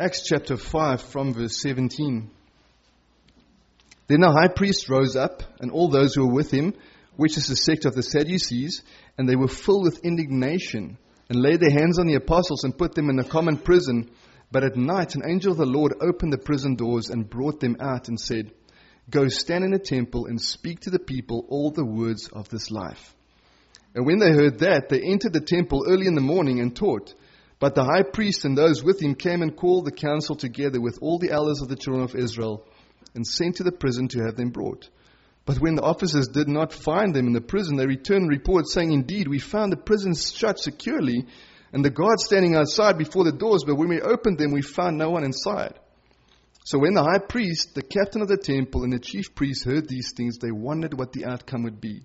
Acts chapter 5 from verse 17. Then the high priest rose up, and all those who were with him, which is the sect of the Sadducees, and they were filled with indignation, and laid their hands on the apostles and put them in a common prison. But at night an angel of the Lord opened the prison doors and brought them out and said, Go stand in the temple and speak to the people all the words of this life. And when they heard that, they entered the temple early in the morning and taught. But the high priest and those with him came and called the council together with all the elders of the children of Israel, and sent to the prison to have them brought. But when the officers did not find them in the prison, they returned and reported, saying, Indeed, we found the prison shut securely, and the guards standing outside before the doors, but when we opened them, we found no one inside. So when the high priest, the captain of the temple, and the chief priests heard these things, they wondered what the outcome would be.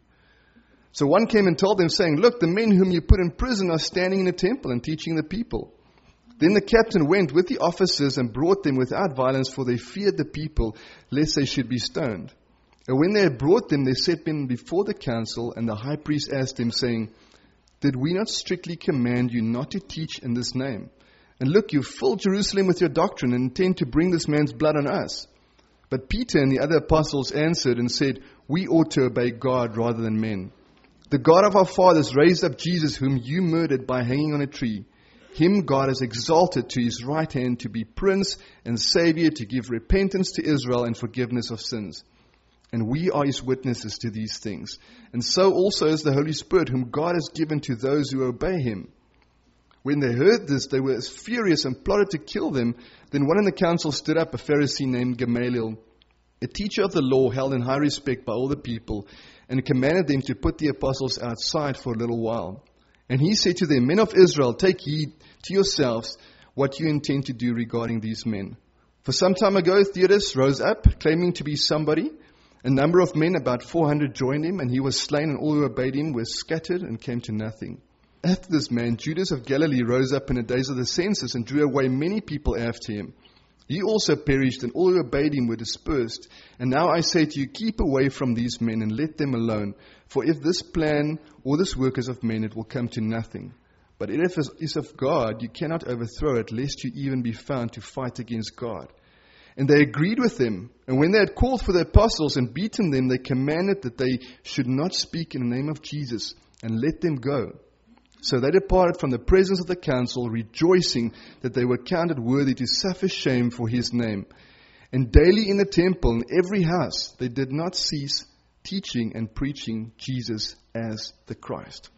So one came and told them, saying, Look, the men whom you put in prison are standing in the temple and teaching the people. Then the captain went with the officers and brought them without violence, for they feared the people, lest they should be stoned. And when they had brought them, they set them before the council, and the high priest asked them, saying, Did we not strictly command you not to teach in this name? And look, you fill Jerusalem with your doctrine, and intend to bring this man's blood on us. But Peter and the other apostles answered and said, We ought to obey God rather than men. The God of our fathers raised up Jesus, whom you murdered by hanging on a tree. Him God has exalted to his right hand to be Prince and Savior, to give repentance to Israel and forgiveness of sins. And we are his witnesses to these things. And so also is the Holy Spirit, whom God has given to those who obey him. When they heard this, they were furious and plotted to kill them. Then one in the council stood up, a Pharisee named Gamaliel, a teacher of the law held in high respect by all the people, and commanded them to put the apostles outside for a little while. And he said to them, Men of Israel, take heed to yourselves what you intend to do regarding these men. For some time ago, Theudas rose up, claiming to be somebody. A number of men, about 400, joined him, and he was slain, and all who obeyed him were scattered and came to nothing. After this man, Judas of Galilee rose up in the days of the census and drew away many people after him. He also perished, and all who obeyed him were dispersed. And now I say to you, keep away from these men and let them alone. For if this plan or this work is of men, it will come to nothing. But if it is of God, you cannot overthrow it, lest you even be found to fight against God. And they agreed with him. And when they had called for the apostles and beaten them, they commanded that they should not speak in the name of Jesus, and let them go. So they departed from the presence of the council, rejoicing that they were counted worthy to suffer shame for his name. And daily in the temple, in every house, they did not cease teaching and preaching Jesus as the Christ.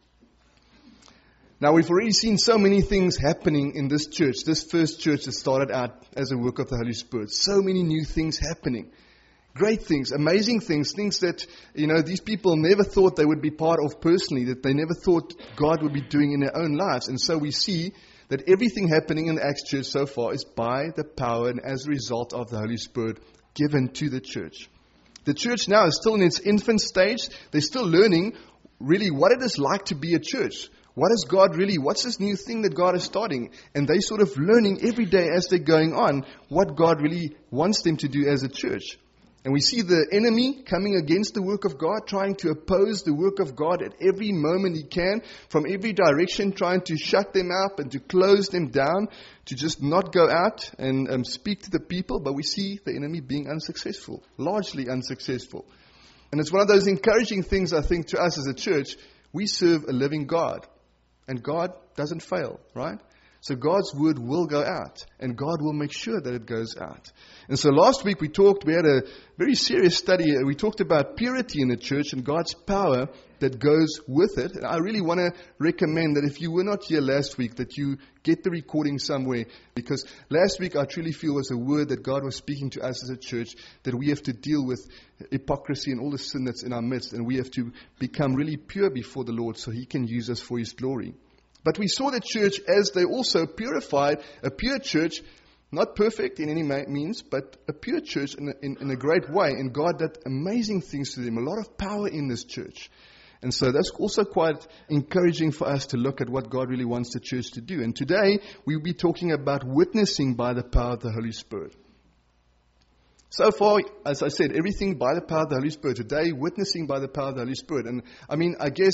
Now, we've already seen so many things happening in this church, this first church that started out as a work of the Holy Spirit. So many new things happening. Great things, amazing things, things that, these people never thought they would be part of personally, that they never thought God would be doing in their own lives. And so we see that everything happening in the Acts church so far is by the power and as a result of the Holy Spirit given to the church. The church now is still in its infant stage. They're still learning really what it is like to be a church. What is God really? What's this new thing that God is starting? And they're sort of learning every day as they're going on what God really wants them to do as a church. And we see the enemy coming against the work of God, trying to oppose the work of God at every moment he can, from every direction, trying to shut them up and to close them down, to just not go out and speak to the people. But we see the enemy being unsuccessful, largely unsuccessful. And it's one of those encouraging things, I think, to us as a church. We serve a living God. And God doesn't fail, right? So God's word will go out, and God will make sure that it goes out. And so last week we had a very serious study. We talked about purity in the church and God's power that goes with it. And I really want to recommend that if you were not here last week, that you get the recording somewhere. Because last week I truly feel was a word that God was speaking to us as a church, that we have to deal with hypocrisy and all the sin that's in our midst. And we have to become really pure before the Lord so he can use us for his glory. But we saw the church as they also purified, a pure church, not perfect in any means, but a pure church in a great way. And God did amazing things to them, a lot of power in this church. And so that's also quite encouraging for us to look at what God really wants the church to do. And today we'll be talking about witnessing by the power of the Holy Spirit. So far, as I said, everything by the power of the Holy Spirit. Today, witnessing by the power of the Holy Spirit. And I guess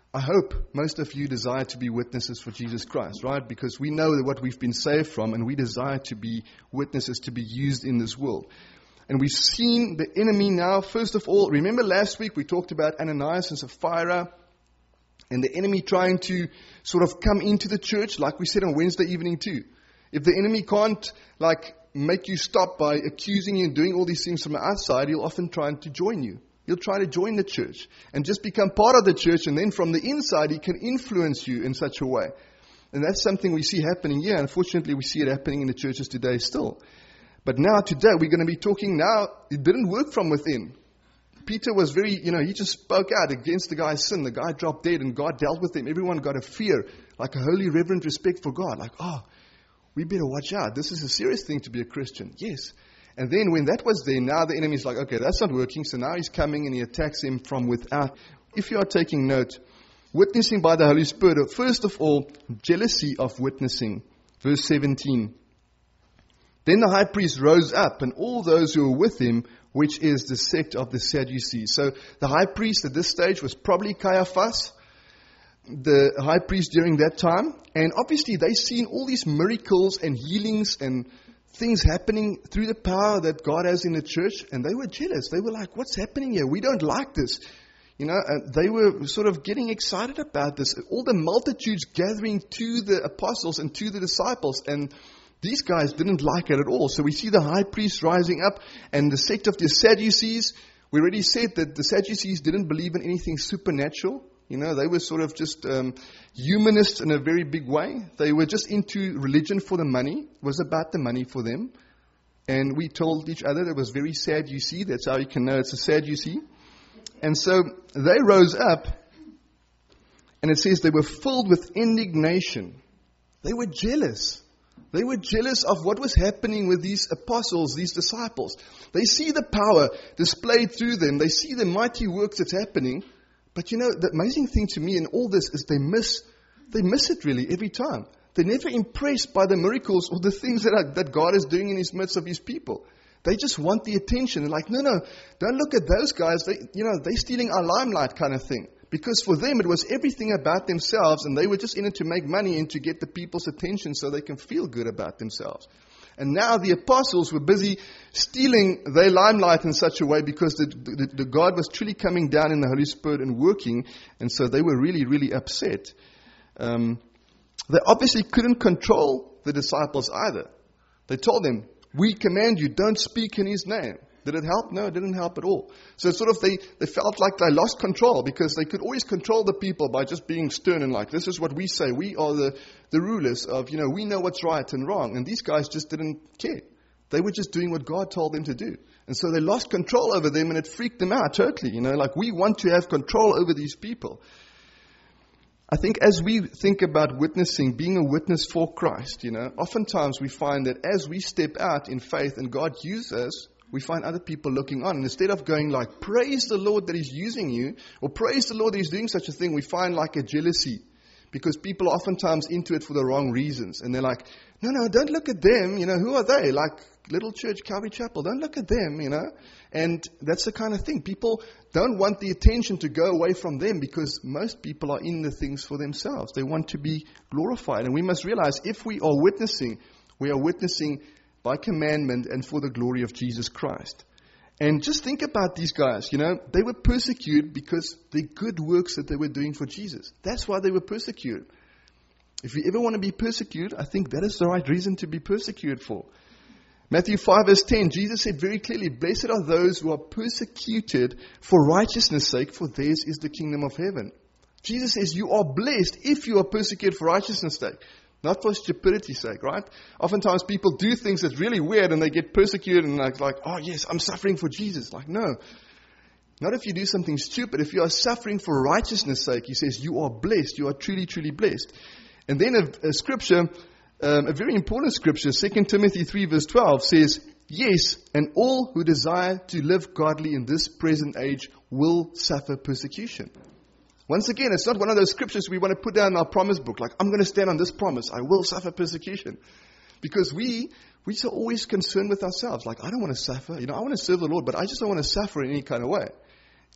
I hope most of you desire to be witnesses for Jesus Christ, right? Because we know that what we've been saved from, and we desire to be witnesses, to be used in this world. And we've seen the enemy now. First of all, remember last week we talked about Ananias and Sapphira, and the enemy trying to sort of come into the church, like we said on Wednesday evening too. If the enemy can't make you stop by accusing you and doing all these things from the outside, he'll often try to join you. He'll try to join the church and just become part of the church, and then from the inside he can influence you in such a way. And that's something we see happening here. Unfortunately, we see it happening in the churches today still. But now, today, we're going to be talking now, it didn't work from within. Peter was very, he just spoke out against the guy's sin. The guy dropped dead and God dealt with him. Everyone got a fear, like a holy reverent respect for God. Like, we better watch out. This is a serious thing to be a Christian. Yes. And then when that was there, now the enemy's like, okay, that's not working. So now he's coming and he attacks him from without. If you are taking note, witnessing by the Holy Spirit, first of all, jealousy of witnessing. Verse 17. Then the high priest rose up, and all those who were with him, which is the sect of the Sadducees. So the high priest at this stage was probably Caiaphas, the high priest during that time. And obviously they've seen all these miracles and healings and things happening through the power that God has in the church. And they were jealous. They were like, what's happening here? We don't like this. They were sort of getting excited about this. All the multitudes gathering to the apostles and to the disciples. And these guys didn't like it at all. So we see the high priest rising up, and the sect of the Sadducees. We already said that the Sadducees didn't believe in anything supernatural. They were sort of just humanists in a very big way. They were just into religion for the money. It was about the money for them. And we told each other that it was very Sadducee. That's how you can know it's a Sadducee. And so they rose up, and it says they were filled with indignation. They were jealous. They were jealous of what was happening with these apostles, these disciples. They see the power displayed through them. They see the mighty works that's happening. But the amazing thing to me in all this is they miss it really every time. They're never impressed by the miracles or the things that God is doing in His midst of His people. They just want the attention. They're like, no, don't look at those guys. They're stealing our limelight kind of thing. Because for them, it was everything about themselves, and they were just in it to make money and to get the people's attention so they can feel good about themselves. And now the apostles were busy stealing their limelight in such a way because the God was truly coming down in the Holy Spirit and working, and so they were really, really upset. They obviously couldn't control the disciples either. They told them, we command you, don't speak in His name. Did it help? No, it didn't help at all. So sort of they felt like they lost control because they could always control the people by just being stern and like, this is what we say. We are the rulers of, we know what's right and wrong. And these guys just didn't care. They were just doing what God told them to do. And so they lost control over them, and it freaked them out totally. Like we want to have control over these people. I think as we think about witnessing, being a witness for Christ, oftentimes we find that as we step out in faith and God uses us, we find other people looking on. And instead of going like, praise the Lord that He's using you, or praise the Lord that He's doing such a thing, we find like a jealousy. Because people are oftentimes into it for the wrong reasons. And they're like, no, don't look at them. Who are they? Like Little Church, Calvary Chapel. Don't look at them, And that's the kind of thing. People don't want the attention to go away from them because most people are in the things for themselves. They want to be glorified. And we must realize if we are witnessing by commandment and for the glory of Jesus Christ. And just think about these guys, they were persecuted because the good works that they were doing for Jesus. That's why they were persecuted. If you ever want to be persecuted, I think that is the right reason to be persecuted for. Matthew 5 verse 10, Jesus said very clearly, blessed are those who are persecuted for righteousness' sake, for theirs is the kingdom of heaven. Jesus says you are blessed if you are persecuted for righteousness' sake. Not for stupidity's sake, right? Oftentimes people do things that's really weird and they get persecuted and like, oh yes, I'm suffering for Jesus. Like, no. Not if you do something stupid. If you are suffering for righteousness' sake, He says you are blessed. You are truly, truly blessed. And then a scripture, a very important scripture, 2 Timothy 3 verse 12 says, yes, and all who desire to live godly in this present age will suffer persecution. Once again, it's not one of those scriptures we want to put down in our promise book. Like, I'm going to stand on this promise. I will suffer persecution. Because we are always concerned with ourselves. Like, I don't want to suffer. I want to serve the Lord, but I just don't want to suffer in any kind of way.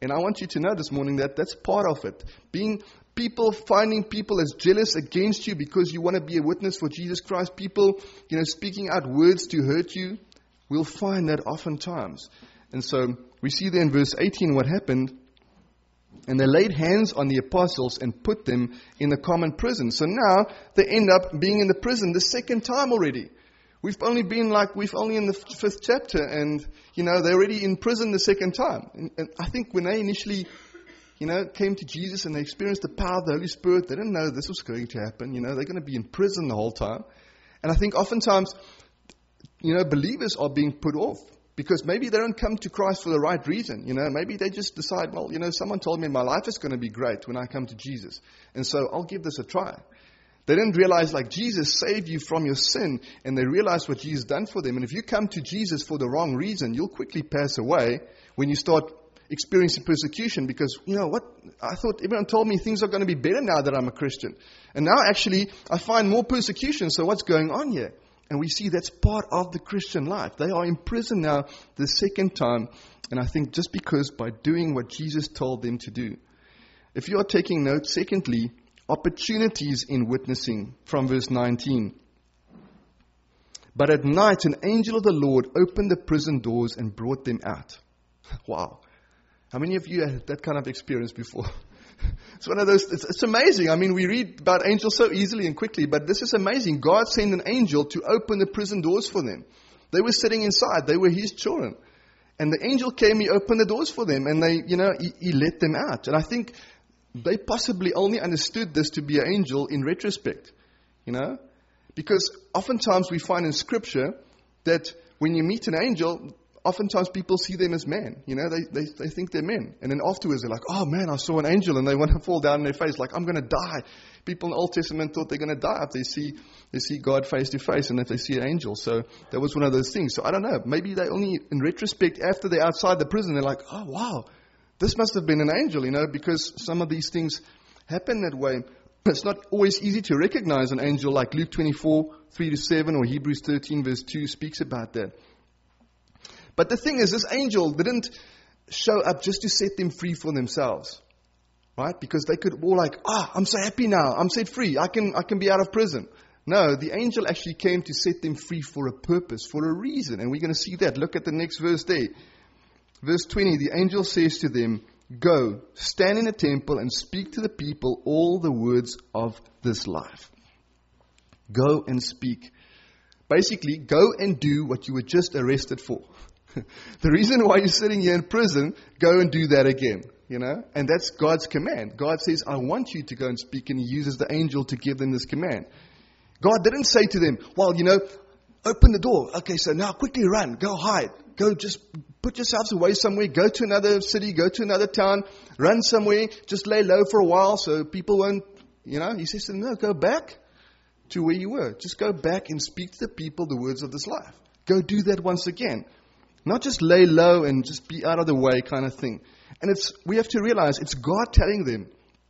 And I want you to know this morning that that's part of it. Finding people as jealous against you because you want to be a witness for Jesus Christ. People, speaking out words to hurt you. We'll find that oftentimes. And so we see there in verse 18 what happened. And they laid hands on the apostles and put them in the common prison. So now they end up being in the prison the second time already. We've only in the 5th chapter, and they're already in prison the second time. And I think when they initially, came to Jesus and they experienced the power of the Holy Spirit, they didn't know this was going to happen. They're going to be in prison the whole time. And I think oftentimes, believers are being put off because maybe they don't come to Christ for the right reason. Maybe they just decide, someone told me my life is going to be great when I come to Jesus, and so I'll give this a try. They didn't realize Jesus saved you from your sin, and they realized what Jesus done for them. And if you come to Jesus for the wrong reason, you'll quickly pass away when you start experiencing persecution because, I thought everyone told me things are going to be better now that I'm a Christian. And now actually I find more persecution, so what's going on here? And we see that's part of the Christian life. They are in prison now the second time, and I think just because by doing what Jesus told them to do. If you are taking notes, secondly, opportunities in witnessing from verse 19. But at night an angel of the Lord opened the prison doors and brought them out. Wow. How many of you had that kind of experience before? It's one of those, it's amazing. I mean, we read about angels so easily and quickly, but this is amazing. God sent an angel to open the prison doors for them. They were sitting inside. They were His children. And the angel came, He opened the doors for them, and He let them out. And I think they possibly only understood this to be an angel in retrospect, because oftentimes we find in Scripture that when you meet an angel, oftentimes people see them as men. They think they're men. And then afterwards they're like, oh man, I saw an angel, and they want to fall down on their face like, I'm going to die. People in the Old Testament thought they're going to die if they see God face to face and if they see an angel. So that was one of those things. So I don't know. Maybe they only, in retrospect, after they're outside the prison, they're like, oh wow, this must have been an angel, because some of these things happen that way. It's not always easy to recognize an angel, like Luke 24, 3-7, or Hebrews 13, verse 2 speaks about that. But the thing is, this angel didn't show up just to set them free for themselves, right? Because they could all I'm so happy now, I'm set free, I can be out of prison. No, the angel actually came to set them free for a purpose, for a reason. And we're going to see that. Look at the next verse there. Verse 20, the angel says to them, go, stand in the temple and speak to the people all the words of this life. Go and speak. Basically, go and do what you were just arrested for. The reason why you're sitting here in prison, go and do that again, And that's God's command. God says, I want you to go and speak, and He uses the angel to give them this command. God didn't say to them, open the door. Okay, so now quickly run, go hide. Go just put yourselves away somewhere, go to another city, go to another town, run somewhere, just lay low for a while so people won't, He says to them, no, go back to where you were. Just go back and speak to the people the words of this life. Go do that once again. Not just lay low and just be out of the way kind of thing. And we have to realize it's God telling them,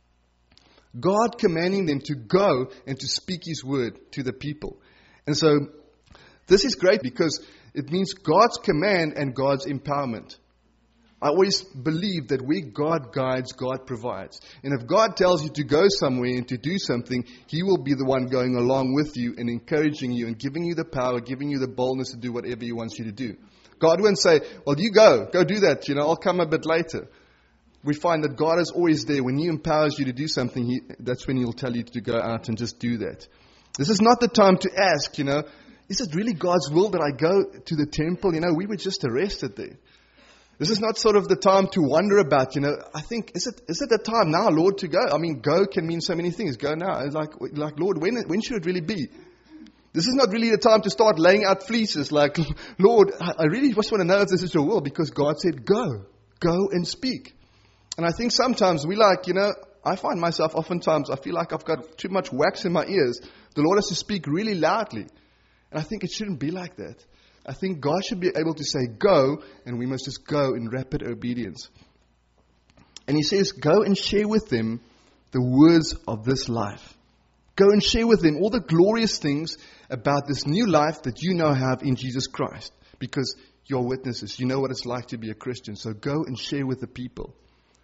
God commanding them to go and to speak His word to the people. And so this is great because it means God's command and God's empowerment. I always believe that where God guides, God provides. And if God tells you to go somewhere and to do something, He will be the one going along with you and encouraging you and giving you the power, giving you the boldness to do whatever He wants you to do. God won't say, well, you go do that, I'll come a bit later. We find that God is always there. When He empowers you to do something, that's when He'll tell you to go out and just do that. This is not the time to ask, is it really God's will that I go to the temple? We were just arrested there. This is not sort of the time to wonder about, I think, is it the time now, Lord, to go? I mean, go can mean so many things. Go now. It's like Lord, when should it really be? This is not really the time to start laying out fleeces like, Lord, I really just want to know if this is your will, because God said, go and speak. And I think sometimes we I find myself oftentimes, I feel like I've got too much wax in my ears. The Lord has to speak really loudly. And I think it shouldn't be like that. I think God should be able to say, go, and we must just go in rapid obedience. And He says, go and share with them the words of this life. Go and share with them all the glorious things about this new life that you now have in Jesus Christ. Because you're witnesses. You know what it's like to be a Christian. So go and share with the people.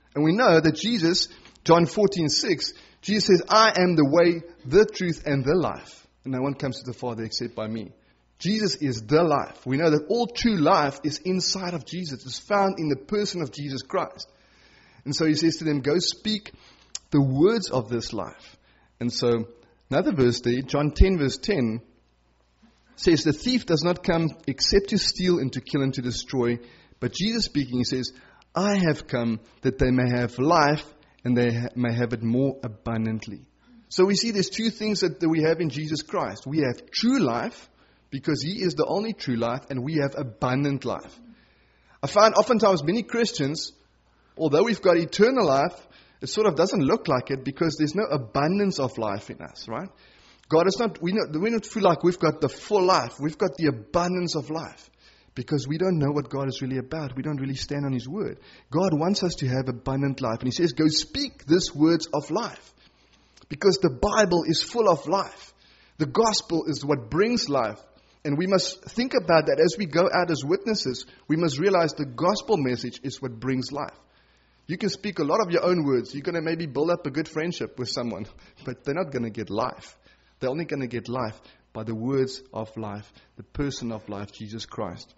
And we know that Jesus, John 14:6, Jesus says, I am the way, the truth, and the life. And no one comes to the Father except by me. Jesus is the life. We know that all true life is inside of Jesus. It's found in the person of Jesus Christ. And so he says to them, go speak the words of this life. And so another verse there, John 10 verse 10, says, the thief does not come except to steal and to kill and to destroy. But Jesus speaking, he says, I have come that they may have life and they may have it more abundantly. So we see there's two things that we have in Jesus Christ. We have true life, because he is the only true life, and we have abundant life. I find oftentimes many Christians, although we've got eternal life, it sort of doesn't look like it because there's no abundance of life in us, right? God is not, we don't feel like we've got the full life. We've got the abundance of life because we don't know what God is really about. We don't really stand on his word. God wants us to have abundant life. And he says, go speak these words of life, because the Bible is full of life. The gospel is what brings life. And we must think about that as we go out as witnesses. We must realize the gospel message is what brings life. You can speak a lot of your own words. You're going to maybe build up a good friendship with someone, but they're not going to get life. They're only going to get life by the words of life, the person of life, Jesus Christ.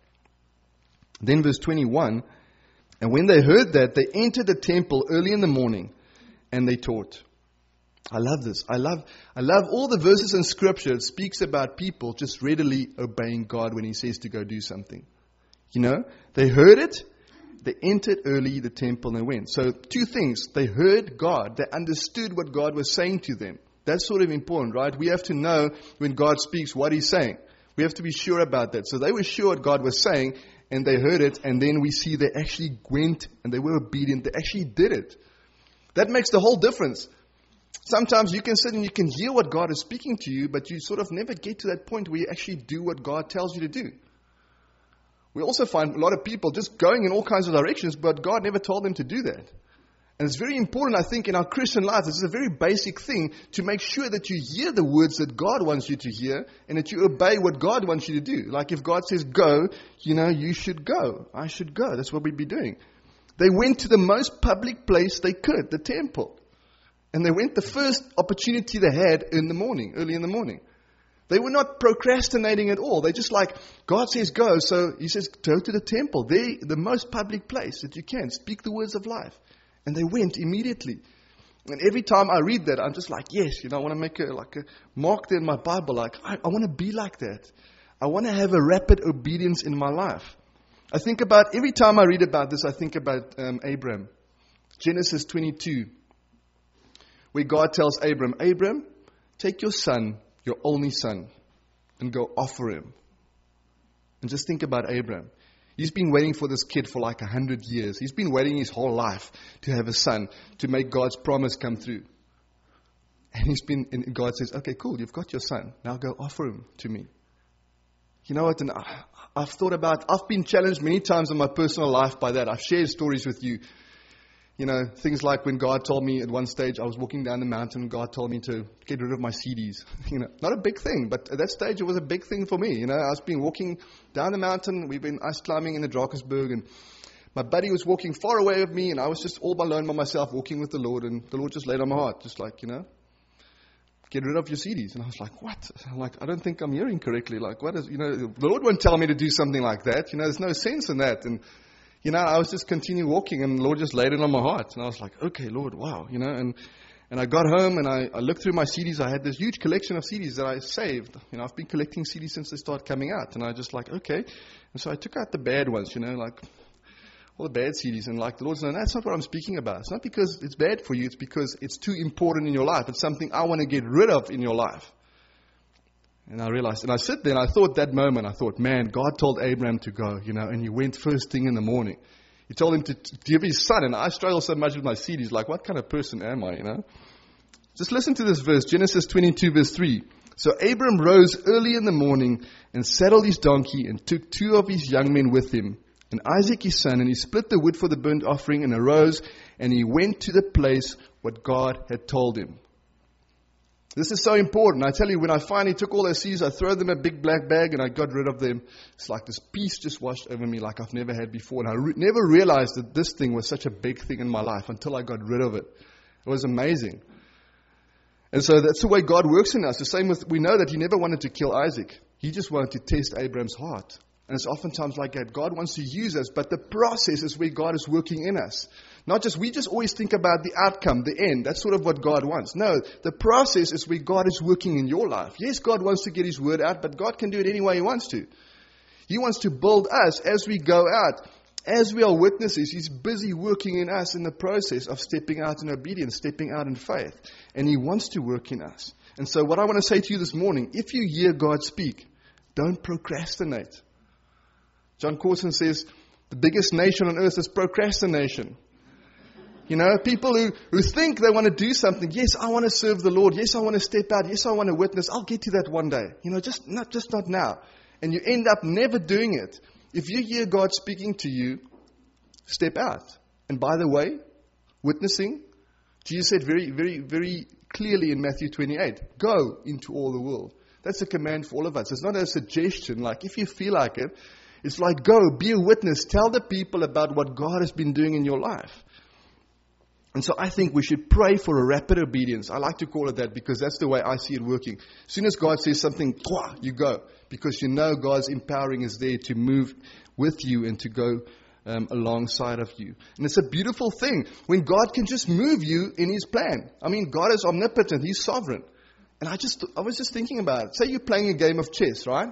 Then verse 21, and when they heard that, they entered the temple early in the morning, and they taught. I love this. I love all the verses in Scripture that speaks about people just readily obeying God when he says to go do something. You know, they heard it, they entered early the temple and went. So two things. They heard God. They understood what God was saying to them. That's sort of important, right? We have to know when God speaks what he's saying. We have to be sure about that. So they were sure what God was saying, and they heard it, and then we see they actually went and they were obedient. They actually did it. That makes the whole difference. Sometimes you can sit and you can hear what God is speaking to you, but you sort of never get to that point where you actually do what God tells you to do. We also find a lot of people just going in all kinds of directions, but God never told them to do that. And it's very important, I think, in our Christian lives. This is a very basic thing to make sure that you hear the words that God wants you to hear and that you obey what God wants you to do. Like if God says go, you should go. I should go. That's what we'd be doing. They went to the most public place they could, the temple. And they went the first opportunity they had in the morning, early in the morning. They were not procrastinating at all. They just like, God says go, so he says go to the temple. The most public place that you can. Speak the words of life. And they went immediately. And every time I read that, I'm just like, yes, I want to make a mark there in my Bible. Like, I want to be like that. I want to have a rapid obedience in my life. I think about, every time I read about this, I think about Abraham. Genesis 22. Where God tells Abram, take your son, your only son, and go offer him. And just think about Abraham. He's been waiting for this kid for like 100 years. He's been waiting his whole life to have a son, to make God's promise come through. And God says, okay, cool, you've got your son. Now go offer him to me. You know what? And I've been challenged many times in my personal life by that. I've shared stories with you. Things like when God told me at one stage, I was walking down the mountain, God told me to get rid of my CDs. Not a big thing, but at that stage it was a big thing for me. I was been walking down the mountain, we've been ice climbing in the Drakensberg, and my buddy was walking far away with me, and I was just all alone by myself walking with the Lord, and the Lord just laid on my heart, just like, get rid of your CDs. And I was like, what? I'm like, I don't think I'm hearing correctly. Like, what is, the Lord won't tell me to do something like that. There's no sense in that. And I was just continue walking, and the Lord just laid it on my heart. And I was like, okay, Lord, wow, and I got home, and I looked through my CDs. I had this huge collection of CDs that I saved. I've been collecting CDs since they started coming out. And I just like, okay. And so I took out the bad ones, like all the bad CDs. And like the Lord said, no, that's not what I'm speaking about. It's not because it's bad for you. It's because it's too important in your life. It's something I want to get rid of in your life. And I realized, and I sit there and I thought that moment, I thought, man, God told Abraham to go, and he went first thing in the morning. He told him to give his son, and I struggle so much with my CDs, like what kind of person am I, Just listen to this verse, Genesis 22 verse 3. So Abram rose early in the morning and saddled his donkey and took 2 of his young men with him, and Isaac his son, and he split the wood for the burnt offering and arose, and he went to the place what God had told him. This is so important. I tell you, when I finally took all those seeds, I threw them in a big black bag and I got rid of them. It's like this peace just washed over me like I've never had before. And I never realized that this thing was such a big thing in my life until I got rid of it. It was amazing. And so that's the way God works in us. The same with, we know that He never wanted to kill Isaac. He just wanted to test Abraham's heart. And it's oftentimes like that. God wants to use us, but the process is where God is working in us. We just always think about the outcome, the end. That's sort of what God wants. No, the process is where God is working in your life. Yes, God wants to get His word out, but God can do it any way He wants to. He wants to build us as we go out. As we are witnesses, He's busy working in us in the process of stepping out in obedience, stepping out in faith. And He wants to work in us. And so what I want to say to you this morning, if you hear God speak, don't procrastinate. John Corson says, the biggest nation on earth is procrastination. You know, people who think they want to do something. Yes, I want to serve the Lord. Yes, I want to step out. Yes, I want to witness. I'll get to that one day. You know, just not now. And you end up never doing it. If you hear God speaking to you, step out. And by the way, witnessing, Jesus said very, very, very clearly in Matthew 28, go into all the world. That's a command for all of us. It's not a suggestion, like if you feel like it, it's like go, be a witness, tell the people about what God has been doing in your life. And so I think we should pray for a rapid obedience. I like to call it that because that's the way I see it working. As soon as God says something, you go. Because you know God's empowering is there to move with you and to go alongside of you. And it's a beautiful thing when God can just move you in His plan. I mean, God is omnipotent. He's sovereign. And I was just thinking about it. Say you're playing a game of chess, right?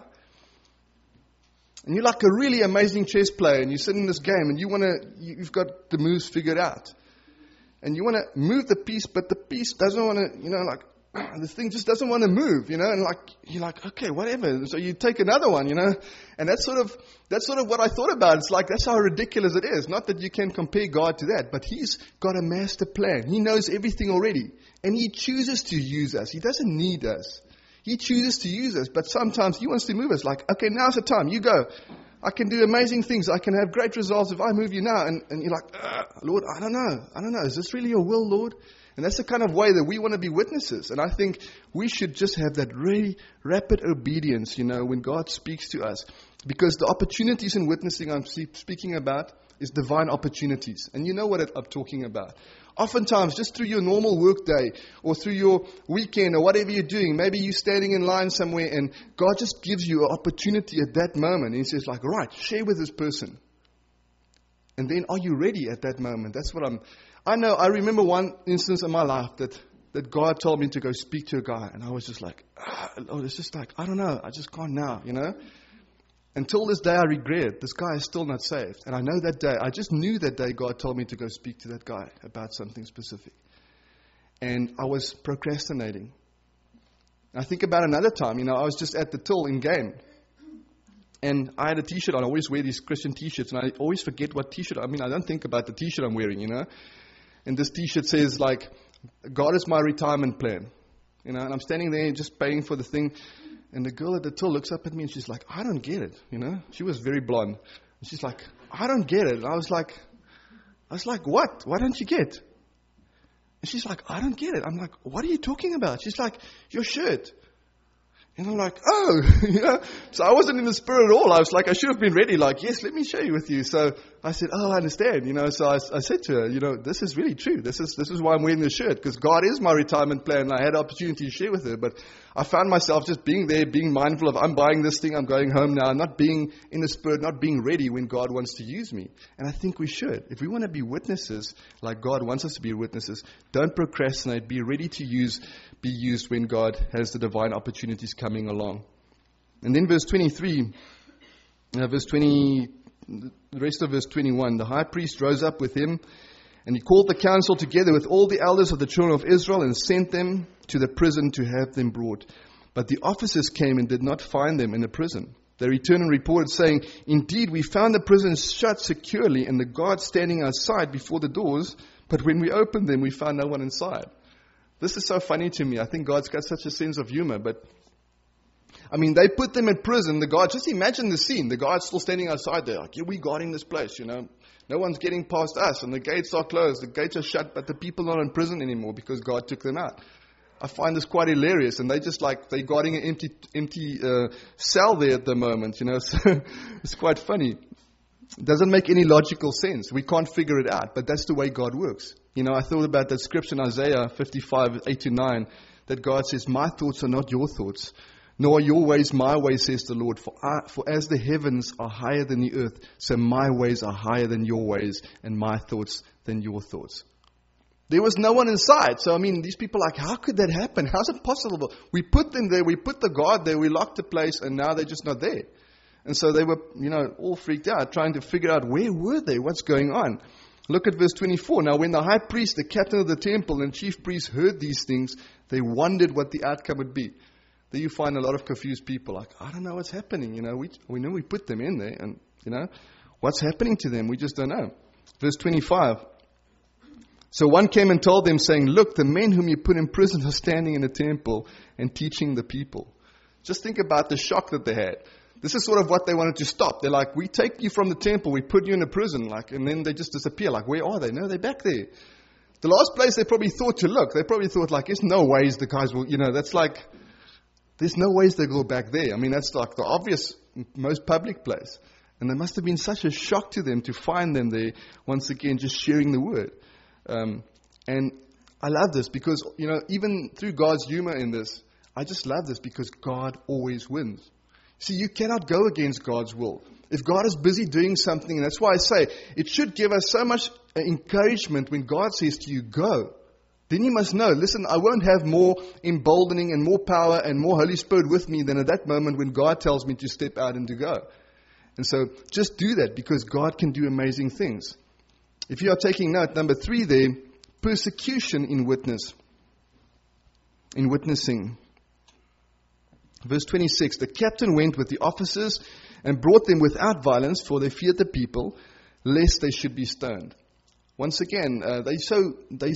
And you're like a really amazing chess player and you sit in this game and you've got the moves figured out. And you want to move the piece, but the piece doesn't want to, the thing just doesn't want to move, and you're like, okay, whatever. So you take another one, and that's sort of what I thought about. It's like, that's how ridiculous it is. Not that you can compare God to that, but He's got a master plan. He knows everything already. And He chooses to use us. He doesn't need us. He chooses to use us, but sometimes He wants to move us. Like, okay, now's the time. You go. I can do amazing things. I can have great results if I move you now. And you're like, Lord, I don't know. Is this really your will, Lord? And that's the kind of way that we want to be witnesses. And I think we should just have that really rapid obedience, when God speaks to us. Because the opportunities in witnessing I'm speaking about is divine opportunities. And you know what I'm talking about. Oftentimes, just through your normal work day or through your weekend or whatever you're doing, maybe you're standing in line somewhere and God just gives you an opportunity at that moment. And He says, like, right, share with this person. And then are you ready at that moment? That's what I remember one instance in my life that God told me to go speak to a guy. And I was just like, Lord, it's just like, I don't know. I just can't now, Until this day I regret it. This guy is still not saved. And I know that day, I just knew that day God told me to go speak to that guy about something specific. And I was procrastinating. I think about another time, I was just at the till in game. And I had a t-shirt on. I always wear these Christian t-shirts. And I always forget what t-shirt. I don't think about the t-shirt I'm wearing, And this t-shirt says, like, God is my retirement plan. And I'm standing there just paying for the thing. And the girl at the till looks up at me and she's like, I don't get it, She was very blonde. And she's like, I don't get it. And I was like, what? Why don't you get? And she's like, I don't get it. I'm like, what are you talking about? She's like, your shirt. And I'm like, oh, So I wasn't in the spirit at all. I was like, I should have been ready. Like, yes, let me share you with you. So I said, I understand. So I said to her, this is really true. This is why I'm wearing this shirt, because God is my retirement plan. And I had the opportunity to share with her, but I found myself just being there, being mindful of, I'm buying this thing, I'm going home now, not being in the spirit, not being ready when God wants to use me. And I think we should. If we want to be witnesses like God wants us to be witnesses, don't procrastinate. Be ready to be used when God has the divine opportunities coming along. And then verse 23, the rest of verse 21, the high priest rose up with him, and he called the council together with all the elders of the children of Israel and sent them to the prison to have them brought. But the officers came and did not find them in the prison. They returned and reported, saying, indeed, we found the prison shut securely and the guards standing outside before the doors, but when we opened them, we found no one inside. This is so funny to me. I think God's got such a sense of humor, but they put them in prison. The guards, just imagine the scene. The guards still standing outside there, like, we're guarding this place, No one's getting past us, and the gates are closed. The gates are shut, but the people are not in prison anymore because God took them out. I find this quite hilarious, and they're guarding an empty cell there at the moment, so it's quite funny. It doesn't make any logical sense. We can't figure it out, but that's the way God works. I thought about that scripture in Isaiah 55, 8-9, that God says, my thoughts are not your thoughts, nor are your ways my ways, says the Lord. For as the heavens are higher than the earth, so my ways are higher than your ways, and my thoughts than your thoughts. There was no one inside. So, these people are like, how could that happen? How's it possible? We put them there, we put the guard there, we locked the place, and now they're just not there. And so they were, all freaked out, trying to figure out where were they, what's going on. Look at verse 24. Now, when the high priest, the captain of the temple, and chief priests heard these things, they wondered what the outcome would be. There you find a lot of confused people, like, I don't know what's happening. We know we put them in there, and, what's happening to them? We just don't know. Verse 25. So one came and told them, saying, look, the men whom you put in prison are standing in the temple and teaching the people. Just think about the shock that they had. This is sort of what they wanted to stop. They're like, we take you from the temple, we put you in a prison, and then they just disappear. Like, where are they? No, they're back there. The last place they probably thought to look, they probably thought, there's no ways the guys will, that's like, there's no ways they go back there. That's like the obvious, most public place. And it must have been such a shock to them to find them there, once again, just sharing the word. And I love this because, even through God's humor in this, I just love this because God always wins. See, you cannot go against God's will. If God is busy doing something, and that's why I say, it should give us so much encouragement when God says to you, go. Then you must know, listen, I won't have more emboldening and more power and more Holy Spirit with me than at that moment when God tells me to step out and to go. And so just do that because God can do amazing things. If you are taking note, number 3 there, persecution in witnessing. Verse 26, the captain went with the officers and brought them without violence, for they feared the people, lest they should be stoned. Once again, they so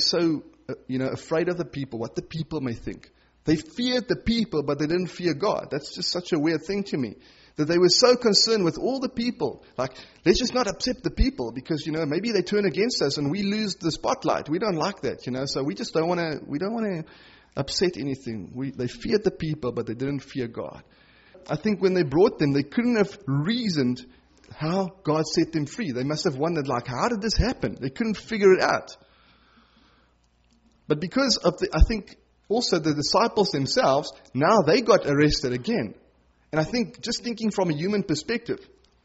afraid of the people, what the people may think. They feared the people, but they didn't fear God. That's just such a weird thing to me. That they were so concerned with all the people. Like, let's just not upset the people because, maybe they turn against us and we lose the spotlight. We don't like that, so we just don't want to upset anything. They feared the people, but they didn't fear God. I think when they brought them, they couldn't have reasoned how God set them free. They must have wondered, how did this happen? They couldn't figure it out. But because of I think also the disciples themselves, now they got arrested again. And I think, just thinking from a human perspective,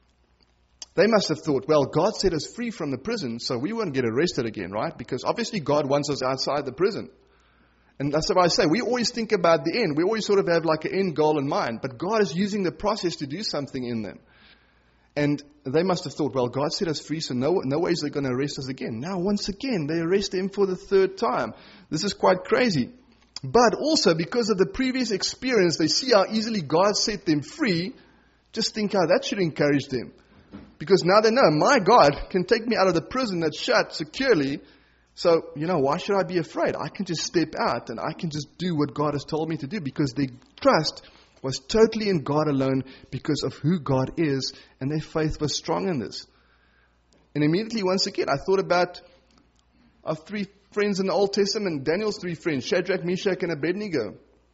they must have thought, well, God set us free from the prison, so we won't get arrested again, right? Because obviously God wants us outside the prison. And that's what I say. We always think about the end. We always sort of have like an end goal in mind. But God is using the process to do something in them. And they must have thought, well, God set us free, so no ways they're going to arrest us again. Now, once again, they arrest him for the 3rd time. This is quite crazy. But also, because of the previous experience, they see how easily God set them free. Just think how that should encourage them. Because now they know, my God can take me out of the prison that's shut securely. So, why should I be afraid? I can just step out and I can just do what God has told me to do. Because their trust was totally in God alone because of who God is. And their faith was strong in this. And immediately, once again, I thought about our 3 friends in the Old Testament, Daniel's 3 friends, Shadrach, Meshach, and Abednego.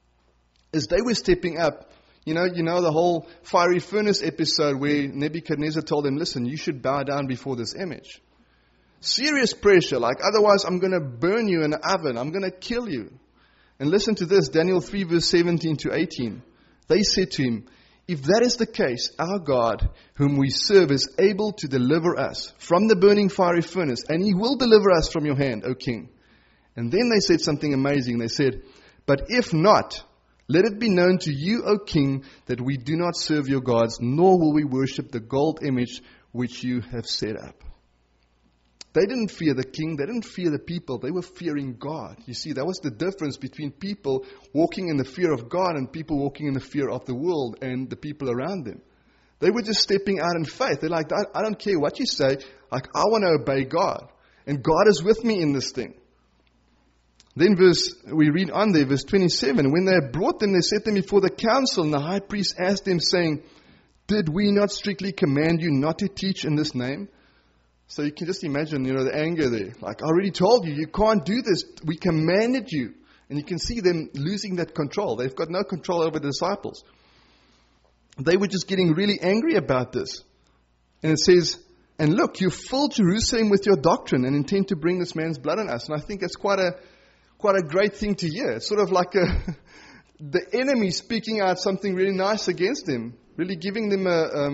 As they were stepping up, the whole fiery furnace episode where Nebuchadnezzar told them, listen, you should bow down before this image. Serious pressure, otherwise I'm going to burn you in the oven, I'm going to kill you. And listen to this, Daniel 3 verse 17 to 18. They said to him, if that is the case, our God, whom we serve, is able to deliver us from the burning fiery furnace, and he will deliver us from your hand, O king. And then they said something amazing. They said, but if not, let it be known to you, O king, that we do not serve your gods, nor will we worship the gold image which you have set up. They didn't fear the king. They didn't fear the people. They were fearing God. You see, that was the difference between people walking in the fear of God and people walking in the fear of the world and the people around them. They were just stepping out in faith. They're like, I don't care what you say. I want to obey God. And God is with me in this thing. Then we read on there, verse 27. When they had brought them, they set them before the council. And the high priest asked them, saying, did we not strictly command you not to teach in this name? So you can just imagine, the anger there. I already told you, you can't do this. We commanded you. And you can see them losing that control. They've got no control over the disciples. They were just getting really angry about this. And it says, and look, you fill Jerusalem with your doctrine and intend to bring this man's blood on us. And I think that's quite a great thing to hear. It's sort of like the enemy speaking out something really nice against them, really giving them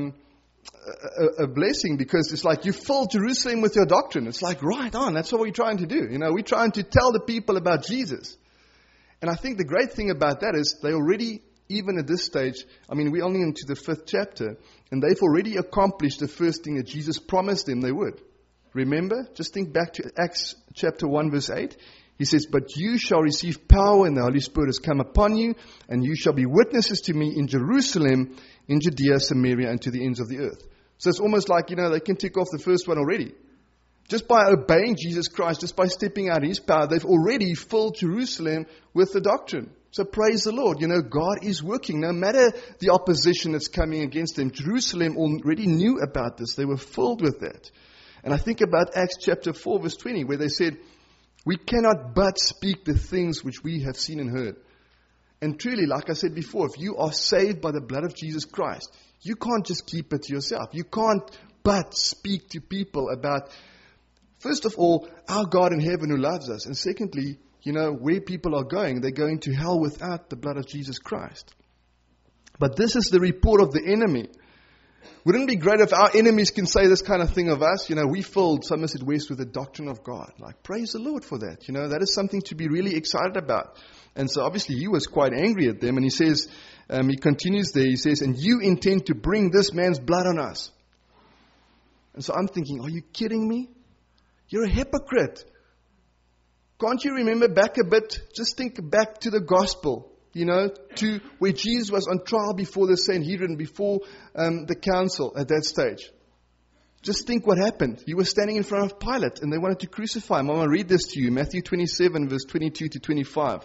a blessing, because it's like, you fill Jerusalem with your doctrine. It's like, right on, that's what we're trying to do. We're trying to tell the people about Jesus. And I think the great thing about that is they already, even at this stage, we're only into the 5th chapter, and they've already accomplished the first thing that Jesus promised them they would. Remember? Just think back to Acts chapter 1 verse 8. He says, but you shall receive power when the Holy Spirit has come upon you, and you shall be witnesses to me in Jerusalem, in Judea, Samaria, and to the ends of the earth. So it's almost like, they can tick off the first one already. Just by obeying Jesus Christ, just by stepping out His power, they've already filled Jerusalem with the doctrine. So praise the Lord. God is working. No matter the opposition that's coming against them, Jerusalem already knew about this. They were filled with that. And I think about Acts chapter 4 verse 20, where they said, we cannot but speak the things which we have seen and heard. And truly, like I said before, if you are saved by the blood of Jesus Christ, you can't just keep it to yourself. You can't but speak to people about, first of all, our God in heaven who loves us. And secondly, where people are going, they're going to hell without the blood of Jesus Christ. But this is the report of the enemy. Wouldn't it be great if our enemies can say this kind of thing of us? We filled Somerset West with the doctrine of God. Like, praise the Lord for that. That is something to be really excited about. And so obviously he was quite angry at them. And he says, he continues there, he says, and you intend to bring this man's blood on us. And so I'm thinking, are you kidding me? You're a hypocrite. Can't you remember back a bit? Just think back to the gospel. To where Jesus was on trial before the Sanhedrin, before the council at that stage. Just think what happened. He was standing in front of Pilate and they wanted to crucify him. I want to read this to you. Matthew 27 verse 22 to 25.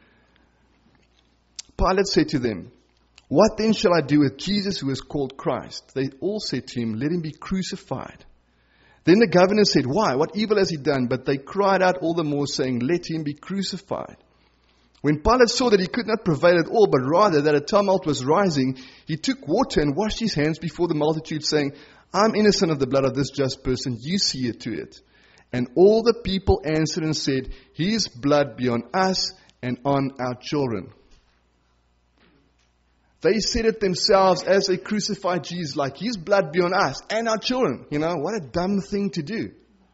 Pilate said to them, what then shall I do with Jesus who is called Christ? They all said to him, let him be crucified. Then the governor said, why? What evil has he done? But they cried out all the more, saying, let him be crucified. When Pilate saw that he could not prevail at all, but rather that a tumult was rising, he took water and washed his hands before the multitude, saying, I'm innocent of the blood of this just person. You see it to it. And all the people answered and said, his blood be on us and on our children. They said it themselves as they crucified Jesus, like, his blood be on us and our children. What a dumb thing to do.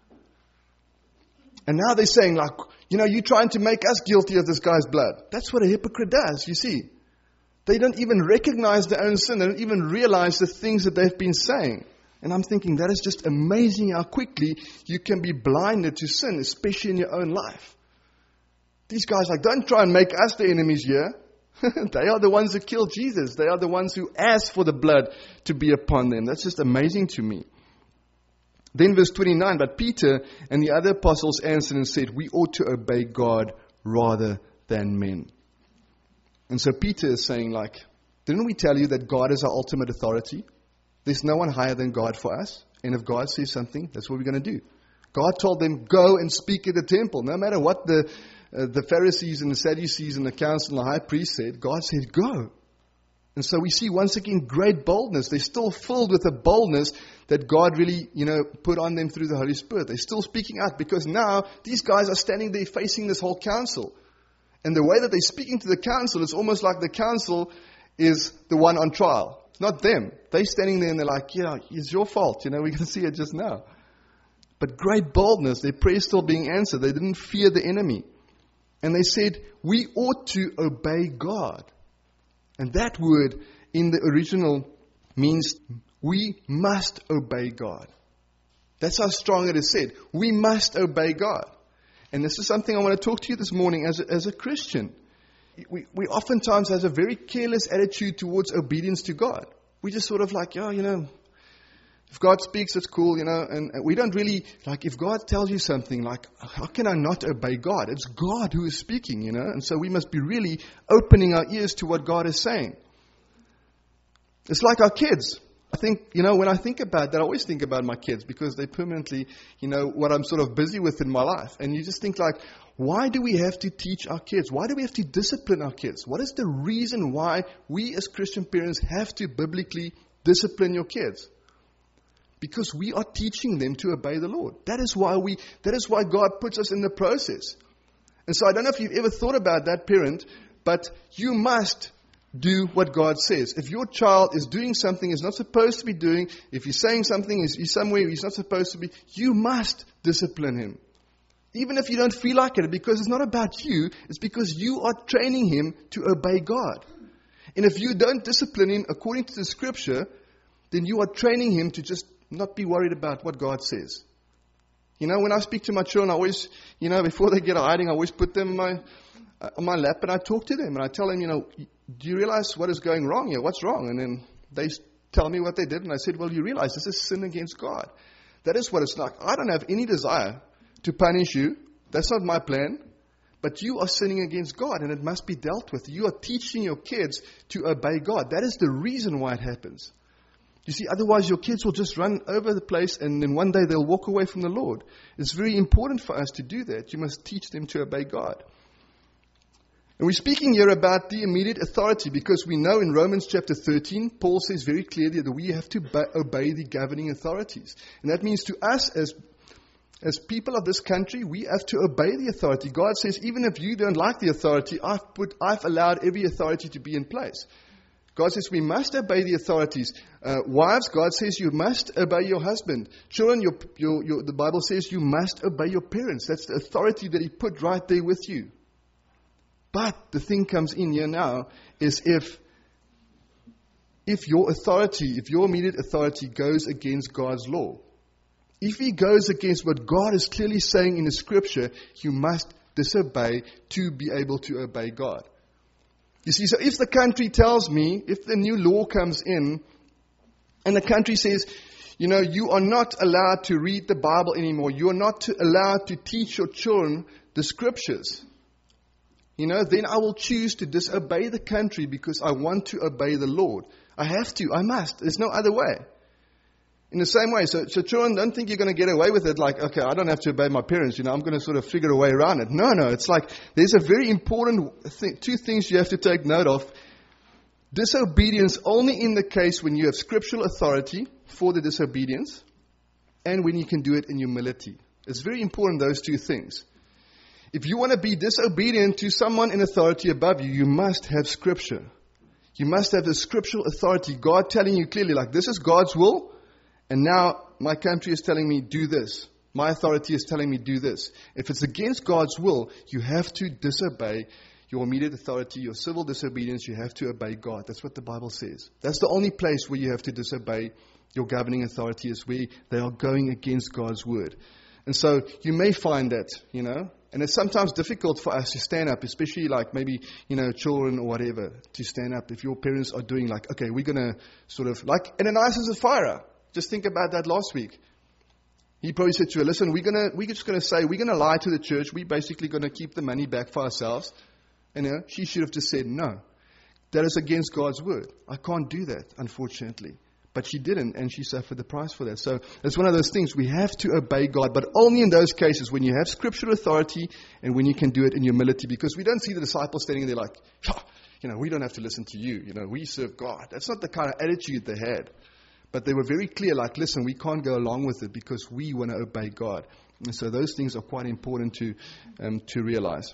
And now they're saying, like, you're trying to make us guilty of this guy's blood. That's what a hypocrite does, you see. They don't even recognize their own sin. They don't even realize the things that they've been saying. And I'm thinking, that is just amazing how quickly you can be blinded to sin, especially in your own life. These guys, don't try and make us the enemies here. They are the ones who killed Jesus. They are the ones who asked for the blood to be upon them. That's just amazing to me. Then verse 29, but Peter and the other apostles answered and said, we ought to obey God rather than men. And so Peter is saying, didn't we tell you that God is our ultimate authority? There's no one higher than God for us. And if God says something, that's what we're going to do. God told them, go and speak at the temple. No matter what the Pharisees and the Sadducees and the council and the high priest said, God said, go. And so we see once again great boldness. They're still filled with a boldness that God really, put on them through the Holy Spirit. They're still speaking out because now these guys are standing there facing this whole council. And the way that they're speaking to the council, it's almost like the council is the one on trial. It's not them. They're standing there and they're like, it's your fault. We can see it just now. But great boldness, their prayers still being answered. They didn't fear the enemy. And they said, we ought to obey God. And that word in the original means we must obey God. That's how strong it is said. We must obey God. And this is something I want to talk to you this morning as a Christian. We oftentimes have a very careless attitude towards obedience to God. We just sort of like, if God speaks, it's cool, and we don't really, if God tells you something, how can I not obey God? It's God who is speaking, and so we must be really opening our ears to what God is saying. It's like our kids. I think, when I think about that, I always think about my kids because they permanently, what I'm sort of busy with in my life. And you just think like, why do we have to teach our kids? Why do we have to discipline our kids? What is the reason why we as Christian parents have to biblically discipline your kids? Because we are teaching them to obey the Lord. That is why God puts us in the process. And so I don't know if you've ever thought about that, parent, but you must do what God says. If your child is doing something he's not supposed to be doing, if he's saying something he's somewhere he's not supposed to be, you must discipline him. Even if you don't feel like it, because it's not about you, it's because you are training him to obey God. And if you don't discipline him according to the scripture, then you are training him to just not be worried about what God says. When I speak to my children, I always, before they get hiding, I always put them on my lap and I talk to them and I tell them, do you realize what is going wrong here? What's wrong? And then they tell me what they did. And I said, well, you realize this is sin against God. That is what it's like. I don't have any desire to punish you. That's not my plan. But you are sinning against God and it must be dealt with. You are teaching your kids to obey God. That is the reason why it happens. You see, otherwise your kids will just run over the place and then one day they'll walk away from the Lord. It's very important for us to do that. You must teach them to obey God. And we're speaking here about the immediate authority because we know in Romans chapter 13, Paul says very clearly that we have to obey the governing authorities. And that means to us as people of this country, we have to obey the authority. God says, even if you don't like the authority, I've allowed every authority to be in place. God says we must obey the authorities. Wives, God says you must obey your husband. Children, the Bible says you must obey your parents. That's the authority that He put right there with you. But the thing comes in here now is if your authority, if your immediate authority goes against God's law, if he goes against what God is clearly saying in the scripture, you must disobey to be able to obey God. You see, so if the country tells me, if the new law comes in, and the country says, you are not allowed to read the Bible anymore, you are not allowed to teach your children the scriptures, then I will choose to disobey the country because I want to obey the Lord. I have to, I must. There's no other way. In the same way, so children, don't think you're going to get away with it like, okay, I don't have to obey my parents, I'm going to sort of figure a way around it. No, it's like there's a very important two things you have to take note of. Disobedience only in the case when you have scriptural authority for the disobedience and when you can do it in humility. It's very important, those two things. If you want to be disobedient to someone in authority above you, you must have scripture. You must have the scriptural authority. God telling you clearly, like, this is God's will, and now my country is telling me do this. My authority is telling me do this. If it's against God's will, you have to disobey your immediate authority, your civil disobedience. You have to obey God. That's what the Bible says. That's the only place where you have to disobey your governing authority, is where they are going against God's word. And so you may find that, and it's sometimes difficult for us to stand up, especially like maybe, children or whatever, to stand up. If your parents are doing like, okay, we're going to sort of, like Ananias and Sapphira. Just think about that last week. He probably said to her, listen, we're just going to lie to the church. We're basically going to keep the money back for ourselves. And she should have just said, no, that is against God's word. I can't do that, unfortunately. But she didn't, and she suffered the price for that. So it's one of those things. We have to obey God, but only in those cases when you have scriptural authority and when you can do it in humility. Because we don't see the disciples standing there like, we don't have to listen to you. We serve God. That's not the kind of attitude they had. But they were very clear, like, listen, we can't go along with it because we want to obey God. And so those things are quite important to realize.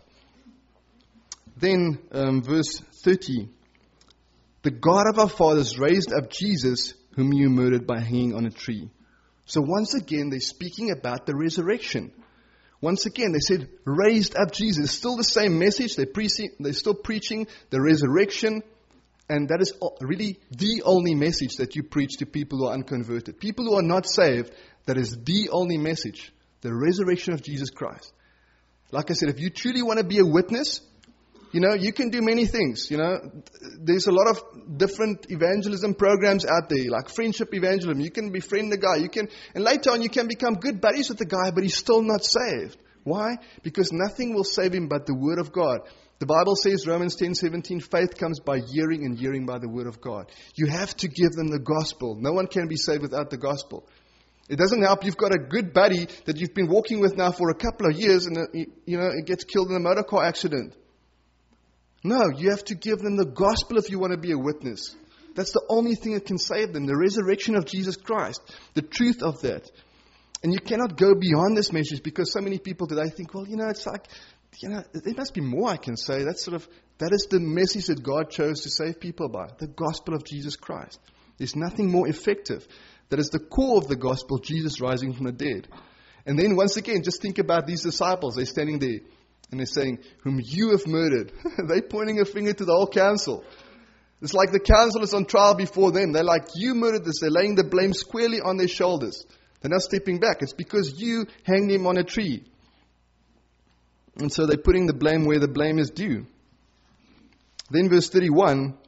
Then, verse 30. The God of our fathers raised up Jesus, whom you murdered by hanging on a tree. So once again, they're speaking about the resurrection. Once again, they said, raised up Jesus. Still the same message. They're still preaching the resurrection. And that is really the only message that you preach to people who are unconverted. People who are not saved, that is the only message. The resurrection of Jesus Christ. Like I said, if you truly want to be a witness, you can do many things. There's a lot of different evangelism programs out there, like friendship evangelism. You can befriend the guy. And later on you can become good buddies with the guy, but he's still not saved. Why? Because nothing will save him but the Word of God. The Bible says, Romans 10:17, faith comes by hearing and hearing by the Word of God. You have to give them the gospel. No one can be saved without the gospel. It doesn't help you've got a good buddy that you've been walking with now for a couple of years and it gets killed in a motor car accident. No, you have to give them the gospel if you want to be a witness. That's the only thing that can save them, the resurrection of Jesus Christ, the truth of that. And you cannot go beyond this message because so many people today think, well, it's like, there must be more I can say. That is the message that God chose to save people by, the gospel of Jesus Christ. There's nothing more effective. That is the core of the gospel, Jesus rising from the dead. And then once again, just think about these disciples. They're standing there and they're saying, whom you have murdered. They're pointing a finger to the whole council. It's like the council is on trial before them. They're like, you murdered this. They're laying the blame squarely on their shoulders. They're not stepping back. It's because you hanged him on a tree. And so they're putting the blame where the blame is due. Then verse 31,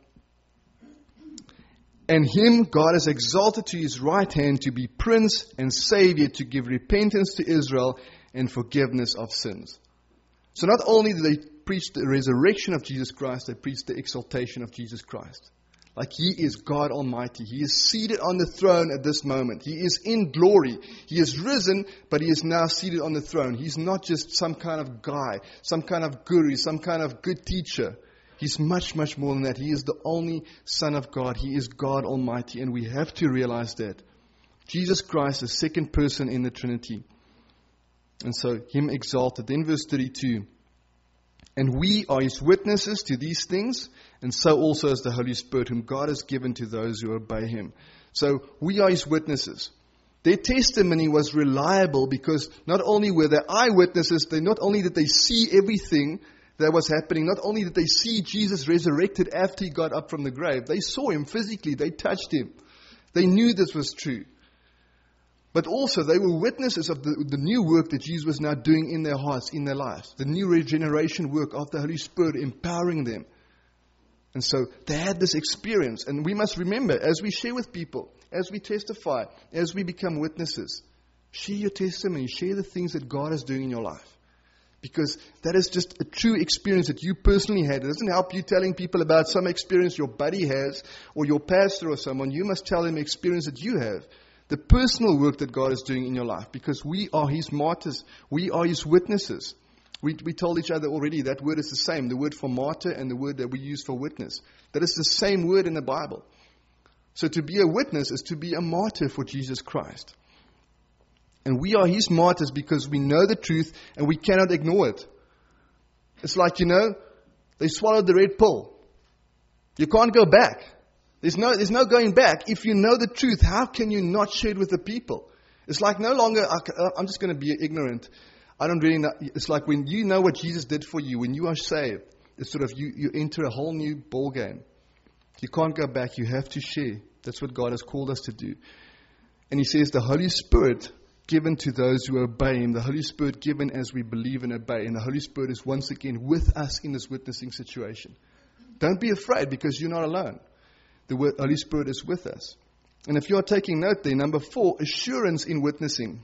and him God has exalted to his right hand to be prince and savior, to give repentance to Israel and forgiveness of sins. So not only do they preach the resurrection of Jesus Christ, they preach the exaltation of Jesus Christ. Like he is God Almighty. He is seated on the throne at this moment. He is in glory. He is risen, but he is now seated on the throne. He's not just some kind of guy, some kind of guru, some kind of good teacher. He's much, much more than that. He is the only Son of God. He is God Almighty, and we have to realize that. Jesus Christ, the second person in the Trinity. And so, him exalted. Then verse 32. And we are his witnesses to these things, and so also is the Holy Spirit, whom God has given to those who obey him. So, we are his witnesses. Their testimony was reliable because not only were they eyewitnesses, not only did they see everything that was happening, not only did they see Jesus resurrected after he got up from the grave, they saw him physically, they touched him. They knew this was true. But also they were witnesses of the new work that Jesus was now doing in their hearts, in their lives. The new regeneration work of the Holy Spirit empowering them. And so they had this experience. And we must remember, as we share with people, as we testify, as we become witnesses, share your testimony, share the things that God is doing in your life. Because that is just a true experience that you personally had. It doesn't help you telling people about some experience your buddy has or your pastor or someone. You must tell them the experience that you have. The personal work that God is doing in your life. Because we are his martyrs. We are his witnesses. We told each other already that word is the same. The word for martyr and the word that we use for witness. That is the same word in the Bible. So to be a witness is to be a martyr for Jesus Christ. And we are his martyrs because we know the truth and we cannot ignore it. It's like, they swallowed the red pill. You can't go back. There's no going back. If you know the truth, how can you not share it with the people? It's like no longer, I'm just going to be ignorant. I don't really know. It's like when you know what Jesus did for you, when you are saved, it's sort of you enter a whole new ball game. You can't go back. You have to share. That's what God has called us to do. And he says the Holy Spirit given to those who obey him, the Holy Spirit given as we believe and obey. And the Holy Spirit is once again with us in this witnessing situation. Don't be afraid because you're not alone. The Holy Spirit is with us. And if you're taking note there, number 4, assurance in witnessing.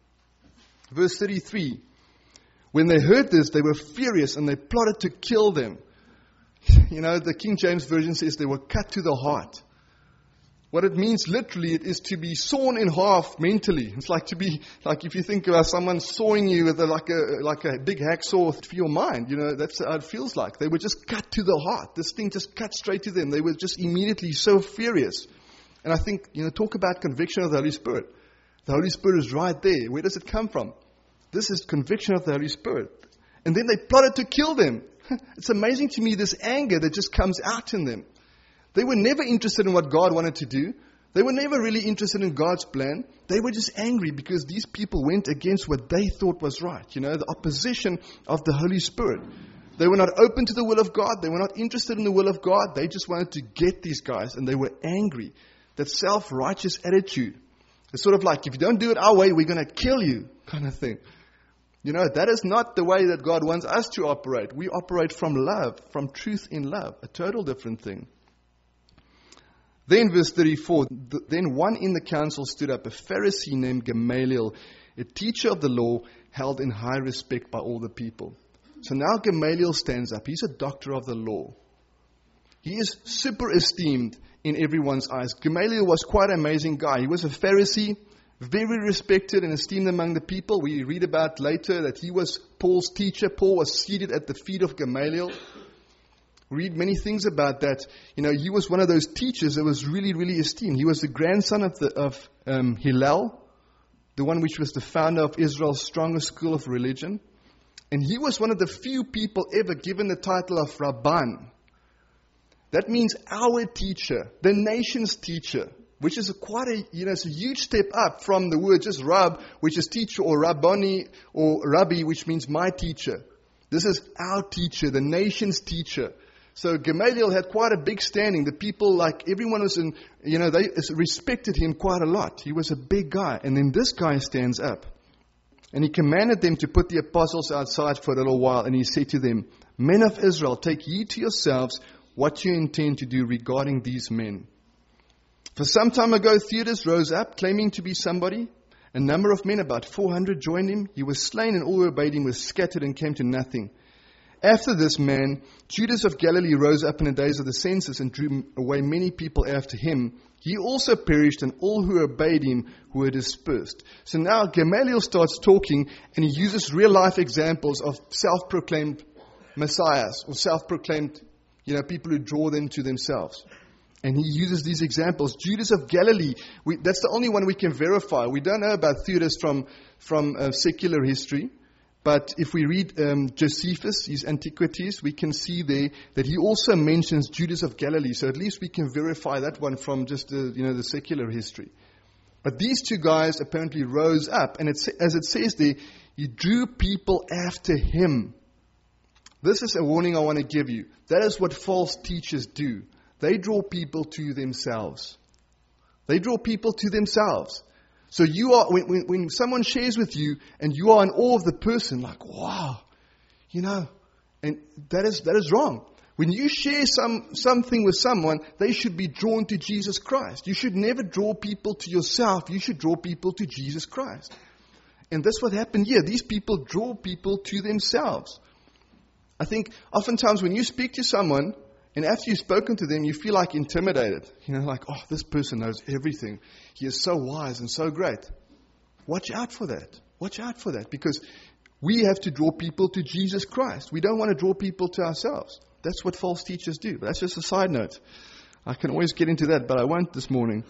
Verse 33, when they heard this, they were furious and they plotted to kill them. The King James Version says they were cut to the heart. What it means literally is to be sawn in half mentally. It's like if you think about someone sawing you with like a big hacksaw for your mind. That's how it feels like. They were just cut to the heart. This thing just cut straight to them. They were just immediately so furious. And I think, talk about conviction of the Holy Spirit. The Holy Spirit is right there. Where does it come from? This is conviction of the Holy Spirit. And then they plotted to kill them. It's amazing to me, this anger that just comes out in them. They were never interested in what God wanted to do. They were never really interested in God's plan. They were just angry because these people went against what they thought was right. The opposition of the Holy Spirit. They were not open to the will of God. They were not interested in the will of God. They just wanted to get these guys, and they were angry. That self-righteous attitude. It's sort of like, if you don't do it our way, we're going to kill you, kind of thing. That is not the way that God wants us to operate. We operate from love, from truth in love. A total different thing. Then verse 34, then one in the council stood up, a Pharisee named Gamaliel, a teacher of the law held in high respect by all the people. So now Gamaliel stands up. He's a doctor of the law. He is super esteemed in everyone's eyes. Gamaliel was quite an amazing guy. He was a Pharisee, very respected and esteemed among the people. We read about later that he was Paul's teacher. Paul was seated at the feet of Gamaliel. We read many things about that. He was one of those teachers that was really, really esteemed. He was the grandson of Hillel, the one which was the founder of Israel's strongest school of religion. And he was one of the few people ever given the title of Rabban. That means our teacher, the nation's teacher, which is it's a huge step up from the word just Rab, which is teacher, or Rabboni, or Rabbi, which means my teacher. This is our teacher, the nation's teacher. So Gamaliel had quite a big standing. The people, everyone was they respected him quite a lot. He was a big guy. And then this guy stands up. And he commanded them to put the apostles outside for a little while. And he said to them, "Men of Israel, take heed to yourselves what you intend to do regarding these men. For some time ago, Theudas rose up, claiming to be somebody. A number of men, about 400, joined him. He was slain, and all who obeyed him were scattered and came to nothing. After this man, Judas of Galilee rose up in the days of the census and drew away many people after him. He also perished, and all who obeyed him were dispersed." So now Gamaliel starts talking, and he uses real-life examples of self-proclaimed messiahs, or self-proclaimed people who draw them to themselves. And he uses these examples. Judas of Galilee, that's the only one we can verify. We don't know about Theudas from secular history. But if we read Josephus, his Antiquities, we can see there that he also mentions Judas of Galilee. So at least we can verify that one from just the secular history. But these two guys apparently rose up. And as it says there, he drew people after him. This is a warning I want to give you. That is what false teachers do. They draw people to themselves. They draw people to themselves. So you are, when someone shares with you and you are in awe of the person, like, wow, and that is wrong. When you share something with someone, they should be drawn to Jesus Christ. You should never draw people to yourself. You should draw people to Jesus Christ. And that's what happened here. These people draw people to themselves. I think oftentimes when you speak to someone, and after you've spoken to them, you feel like intimidated. This person knows everything. He is so wise and so great. Watch out for that. Watch out for that. Because we have to draw people to Jesus Christ. We don't want to draw people to ourselves. That's what false teachers do. But that's just a side note. I can always get into that, but I won't this morning.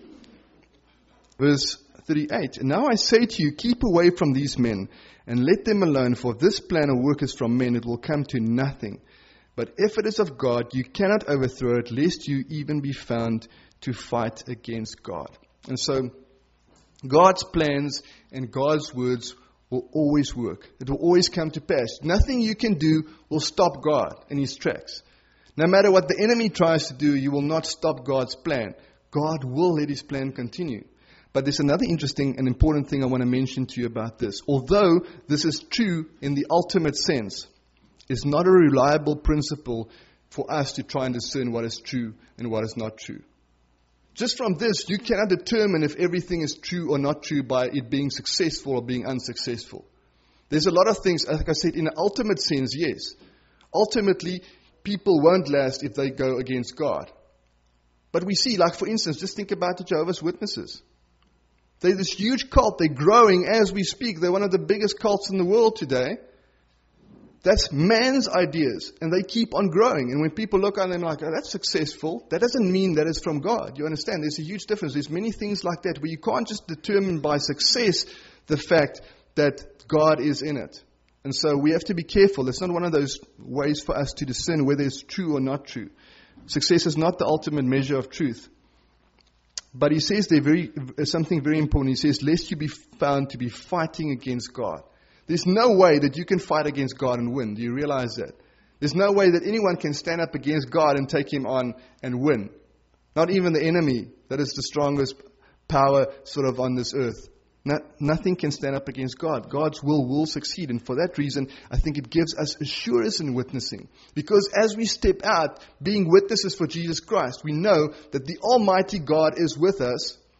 Verse 38. "And now I say to you, keep away from these men, and let them alone, for if this plan of work is from men, it will come to nothing. But if it is of God, you cannot overthrow it, lest you even be found to fight against God." And so, God's plans and God's words will always work. It will always come to pass. Nothing you can do will stop God in His tracks. No matter what the enemy tries to do, you will not stop God's plan. God will let His plan continue. But there's another interesting and important thing I want to mention to you about this. Although this is true in the ultimate sense, it's not a reliable principle for us to try and discern what is true and what is not true. Just from this, you cannot determine if everything is true or not true by it being successful or being unsuccessful. There's a lot of things, like I said, in an ultimate sense, yes. Ultimately, people won't last if they go against God. But we see, for instance, just think about the Jehovah's Witnesses. They're this huge cult. They're growing as we speak. They're one of the biggest cults in the world today. That's man's ideas, and they keep on growing. And when people look at them like, oh, that's successful, that doesn't mean that it's from God. You understand? There's a huge difference. There's many things like that where you can't just determine by success the fact that God is in it. And so we have to be careful. It's not one of those ways for us to discern whether it's true or not true. Success is not the ultimate measure of truth. But he says there something very important. He says, lest you be found to be fighting against God. There's no way that you can fight against God and win. Do you realize that? There's no way that anyone can stand up against God and take Him on and win. Not even the enemy, that is the strongest power sort of on this earth. Nothing can stand up against God. God's will succeed. And for that reason, I think it gives us assurance in witnessing. Because as we step out, being witnesses for Jesus Christ, we know that the Almighty God is with us.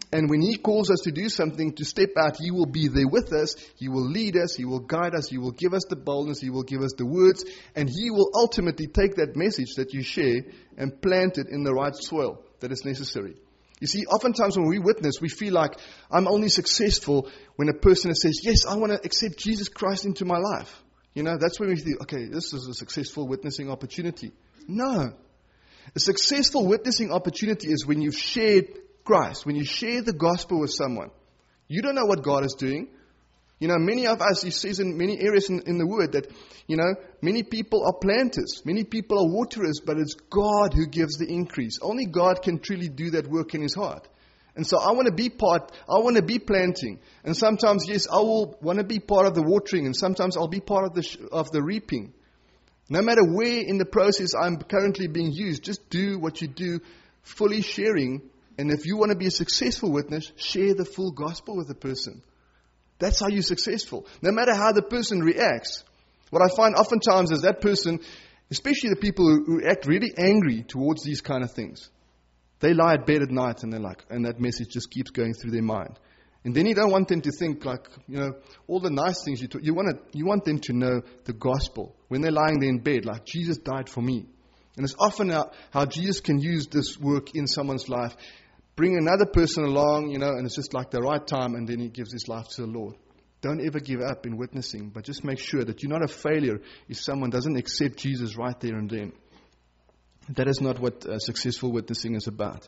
And when He calls us to do something, to step out, He will be there with us. He will lead us. He will guide us. He will give us the boldness. He will give us the words. And He will ultimately take that message that you share and plant it in the right soil that is necessary. You see, oftentimes when we witness, we feel like I'm only successful when a person says, yes, I want to accept Jesus Christ into my life. That's when we think, okay, this is a successful witnessing opportunity. No. A successful witnessing opportunity is when you've shared Christ, when you share the gospel with someone. You don't know what God is doing. Many of us, He says in many areas in the Word that, many people are planters, many people are waterers, but it's God who gives the increase. Only God can truly do that work in His heart. And so I want to be planting. And sometimes, yes, I will want to be part of the watering, and sometimes I'll be part of the reaping. No matter where in the process I'm currently being used, just do what you do, fully sharing. And if you want to be a successful witness, share the full gospel with the person. That's how you're successful. No matter how the person reacts. What I find oftentimes is that person, especially the people who act really angry towards these kind of things, they lie at bed at night and and that message just keeps going through their mind. And then you don't want them to think all the nice things you want them to know the gospel. When they're lying there in bed, like, Jesus died for me. And it's often how Jesus can use this work in someone's life. Bring another person along, and it's just like the right time, and then he gives his life to the Lord. Don't ever give up in witnessing, but just make sure that you're not a failure if someone doesn't accept Jesus right there and then. That is not what successful witnessing is about.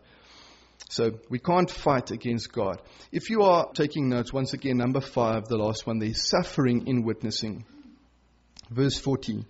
So we can't fight against God. If you are taking notes, once again, number 5, the last one, there's suffering in witnessing. Verse 40.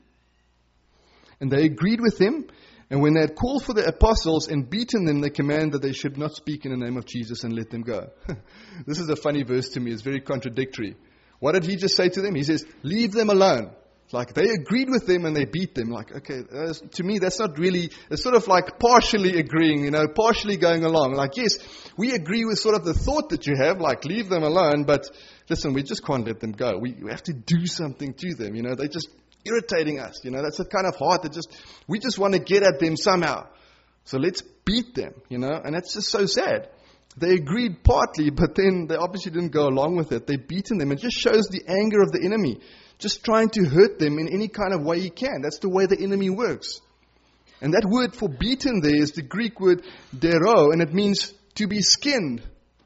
And they agreed with him, and when they had called for the apostles and beaten them, they commanded that they should not speak in the name of Jesus and let them go. This is a funny verse to me. It's very contradictory. What did he just say to them? He says, leave them alone. Like, they agreed with them and they beat them. Like, okay, to me, that's not really, it's sort of like partially agreeing, partially going along. Like, yes, we agree with sort of the thought that you have, like, leave them alone, but listen, we just can't let them go. We have to do something to them, they're just irritating us, that's the kind of heart that we just want to get at them somehow. So let's beat them, and that's just so sad. They agreed partly, but then they obviously didn't go along with it. They beaten them. It just shows the anger of the enemy. Just trying to hurt them in any kind of way he can. That's the way the enemy works. And that word for beaten there is the Greek word dero, and it means to be skinned.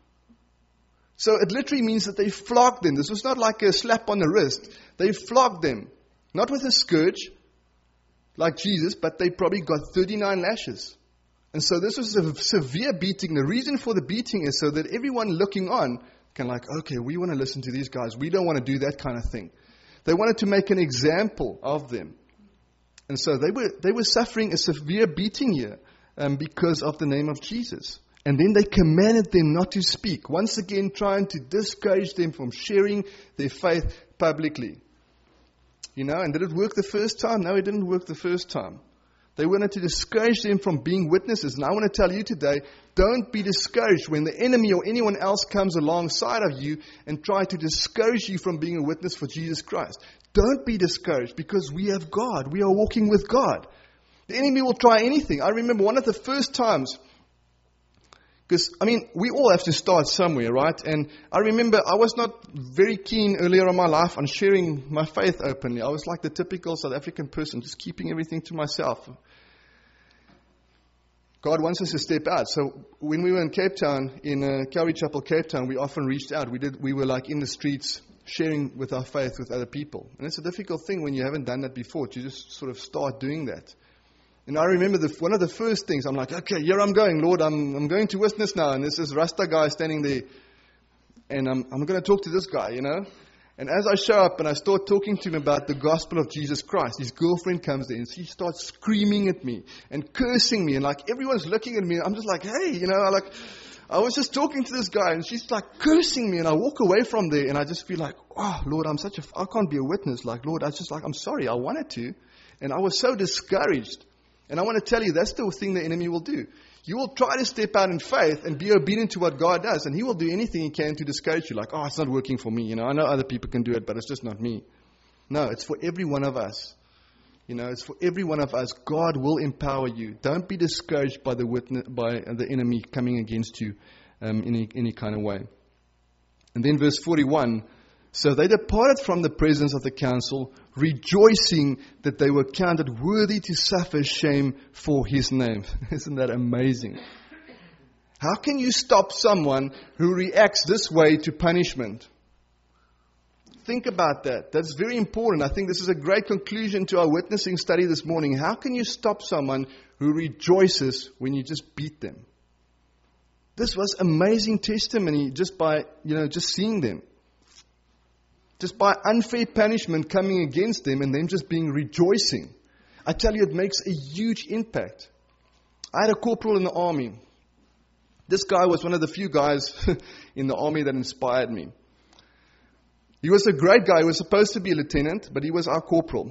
So it literally means that they flogged them. This was not like a slap on the wrist. They flogged them. Not with a scourge, like Jesus, but they probably got 39 lashes. And so this was a severe beating. The reason for the beating is so that everyone looking on can okay, we want to listen to these guys. We don't want to do that kind of thing. They wanted to make an example of them. And so they were suffering a severe beating here because of the name of Jesus. And then they commanded them not to speak. Once again, trying to discourage them from sharing their faith publicly. And did it work the first time? No, it didn't work the first time. They wanted to discourage them from being witnesses. And I want to tell you today, don't be discouraged when the enemy or anyone else comes alongside of you and try to discourage you from being a witness for Jesus Christ. Don't be discouraged because we have God. We are walking with God. The enemy will try anything. I remember one of the first times, because, we all have to start somewhere, right? And I remember I was not very keen earlier in my life on sharing my faith openly. I was like the typical South African person, just keeping everything to myself. God wants us to step out. So when we were in Cape Town, in Calvary Chapel, Cape Town, we often reached out. We were like in the streets sharing with our faith with other people. And it's a difficult thing when you haven't done that before, to just sort of start doing that. And I remember one of the first things, I'm like, okay, here I'm going, Lord, I'm going to witness now. And there's this Rasta guy standing there. And I'm going to talk to this guy, And as I show up and I start talking to him about the gospel of Jesus Christ, his girlfriend comes there and she starts screaming at me and cursing me. And like everyone's looking at me. I'm just like, hey, I was just talking to this guy and she's like cursing me. And I walk away from there and I just feel like, oh, Lord, I can't be a witness. Like, Lord, I'm sorry. I wanted to. And I was so discouraged. And I want to tell you, that's the thing the enemy will do. You will try to step out in faith and be obedient to what God does. And he will do anything he can to discourage you. Like, oh, it's not working for me. I know other people can do it, but it's just not me. No, it's for every one of us. It's for every one of us. God will empower you. Don't be discouraged by the enemy coming against you in any kind of way. And then verse 41, so they departed from the presence of the council, rejoicing that they were counted worthy to suffer shame for his name. Isn't that amazing? How can you stop someone who reacts this way to punishment? Think about that. That's very important. I think this is a great conclusion to our witnessing study this morning. How can you stop someone who rejoices when you just beat them? This was amazing testimony just by, just seeing them. Just by unfair punishment coming against them and them just being rejoicing. I tell you, it makes a huge impact. I had a corporal in the army. This guy was one of the few guys in the army that inspired me. He was a great guy. He was supposed to be a lieutenant, but he was our corporal.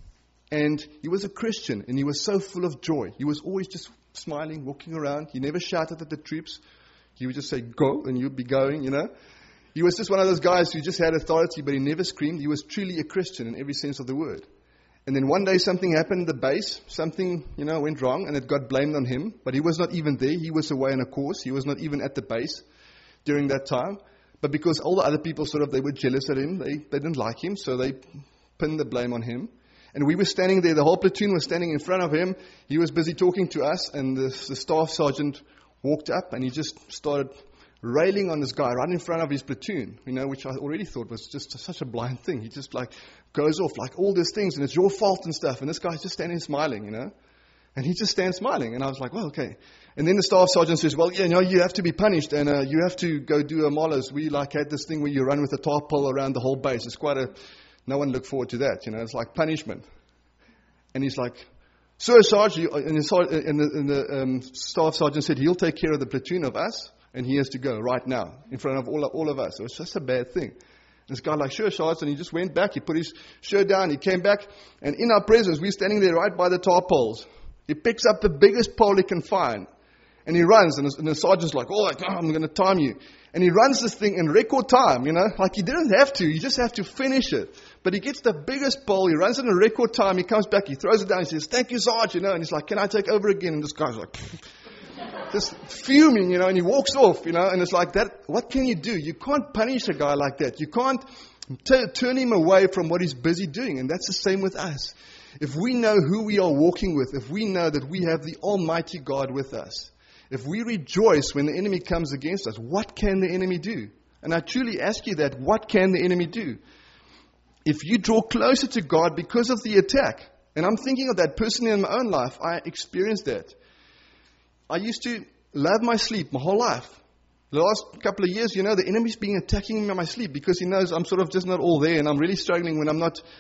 And he was a Christian, and he was so full of joy. He was always just smiling, walking around. He never shouted at the troops. He would just say, go, and you'd be going, He was just one of those guys who just had authority, but he never screamed. He was truly a Christian in every sense of the word. And then one day something happened at the base. Something, went wrong, and it got blamed on him. But he was not even there. He was away on a course. He was not even at the base during that time. But because all the other people they were jealous at him, they didn't like him, so they pinned the blame on him. And we were standing there, the whole platoon was standing in front of him. He was busy talking to us, and the staff sergeant walked up, and he just started railing on this guy right in front of his platoon, which I already thought was just such a blind thing. He just goes off like all these things, and it's your fault and stuff. And this guy's just standing smiling, And he just stands smiling. And I was like, well, okay. And then the staff sergeant says, well, you have to be punished, and you have to go do a mollas. We had this thing where you run with a tarpaul around the whole base. It's no one looked forward to that, It's like punishment. And he's like, sir, Sergeant, and the staff sergeant said, he'll take care of the platoon of us, and he has to go right now in front of all of us. So it's just a bad thing. This guy sure, Sergeant, and he just went back. He put his shirt down. He came back, and in our presence, we're standing there right by the tarpauls. He picks up the biggest pole he can find, and he runs, and the sergeant's like, I'm going to time you. And he runs this thing in record time, he didn't have to. You just have to finish it. But he gets the biggest pole. He runs it in record time. He comes back. He throws it down. He says, thank you, Sergeant, And he's like, can I take over again? And this guy's like, just fuming, and he walks off, and it's like that. What can you do? You can't punish a guy like that. You can't turn him away from what he's busy doing. And that's the same with us. If we know who we are walking with, if we know that we have the Almighty God with us, if we rejoice when the enemy comes against us, what can the enemy do? And I truly ask you that, what can the enemy do? If you draw closer to God because of the attack, and I'm thinking of that personally in my own life, I experienced that. I used to love my sleep my whole life. The last couple of years, the enemy's been attacking me in my sleep because he knows I'm just not all there, and I'm really struggling when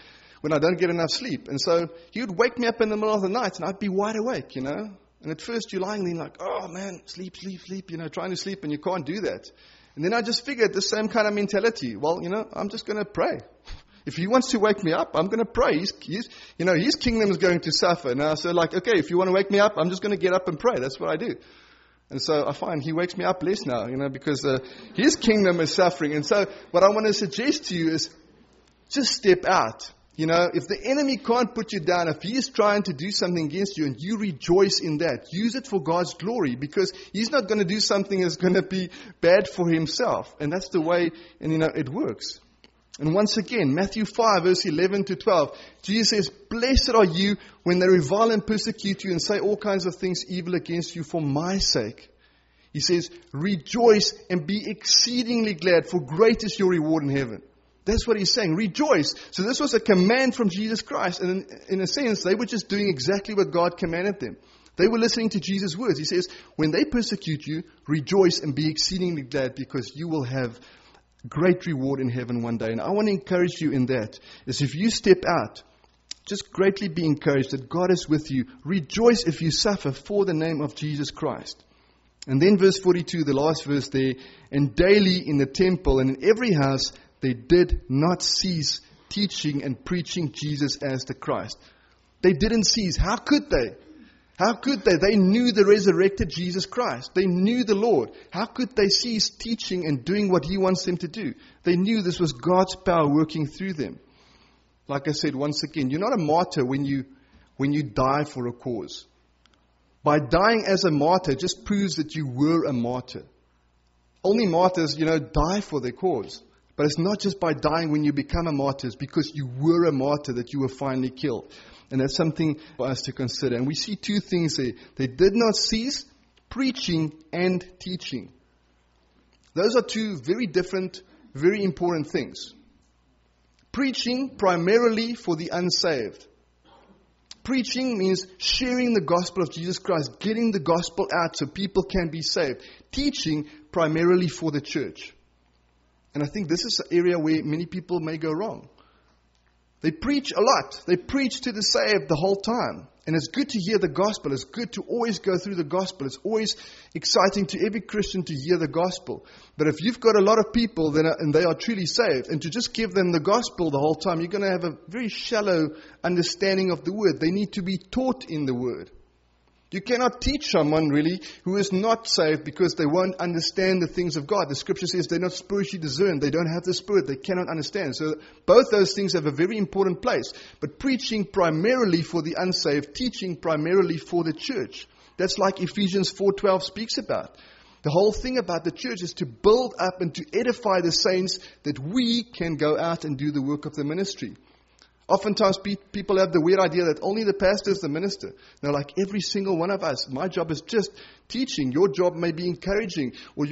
I don't get enough sleep. And so he would wake me up in the middle of the night, and I'd be wide awake, And at first you're lying there like, oh man, sleep, trying to sleep, and you can't do that. And then I just figured the same kind of mentality. Well, I'm just going to pray. If he wants to wake me up, I'm going to pray. His kingdom is going to suffer. Now, so okay, if you want to wake me up, I'm just going to get up and pray. That's what I do. And so I find he wakes me up less now, because his kingdom is suffering. And so what I want to suggest to you is just step out. If the enemy can't put you down, if he is trying to do something against you and you rejoice in that, use it for God's glory, because he's not going to do something that's going to be bad for himself. And that's the way, it works. And once again, Matthew 5, verse 11 to 12, Jesus says, blessed are you when they revile and persecute you and say all kinds of things evil against you for my sake. He says, rejoice and be exceedingly glad, for great is your reward in heaven. That's what he's saying. Rejoice. So this was a command from Jesus Christ. And in a sense, they were just doing exactly what God commanded them. They were listening to Jesus' words. He says, when they persecute you, rejoice and be exceedingly glad, because you will have great reward in heaven one day. And I want to encourage you in that, is if you step out, just greatly be encouraged that God is with you. Rejoice if you suffer for the name of Jesus Christ. And then verse 42, the last verse there, and daily in the temple and in every house, they did not cease teaching and preaching Jesus as the Christ. They didn't cease. How could they? How could they? They knew the resurrected Jesus Christ. They knew the Lord. How could they cease teaching and doing what he wants them to do? They knew this was God's power working through them. Like I said, once again, you're not a martyr when you die for a cause. By dying as a martyr just proves that you were a martyr. Only martyrs, die for their cause. But it's not just by dying when you become a martyr. It's because you were a martyr that you were finally killed. And that's something for us to consider. And we see two things there. They did not cease preaching and teaching. Those are two very different, very important things. Preaching primarily for the unsaved. Preaching means sharing the gospel of Jesus Christ, getting the gospel out so people can be saved. Teaching primarily for the church. And I think this is an area where many people may go wrong. They preach a lot. They preach to the saved the whole time. And it's good to hear the gospel. It's good to always go through the gospel. It's always exciting to every Christian to hear the gospel. But if you've got a lot of people and they are truly saved, and to just give them the gospel the whole time, you're going to have a very shallow understanding of the word. They need to be taught in the word. You cannot teach someone really who is not saved because they won't understand the things of God. The scripture says they're not spiritually discerned. They don't have the Spirit. They cannot understand. So both those things have a very important place. But preaching primarily for the unsaved, teaching primarily for the church. That's like Ephesians 4:12 speaks about. The whole thing about the church is to build up and to edify the saints that we can go out and do the work of the ministry. Oftentimes people have the weird idea that only the pastor is the minister. Now, like every single one of us, my job is just teaching. Your job may be encouraging, or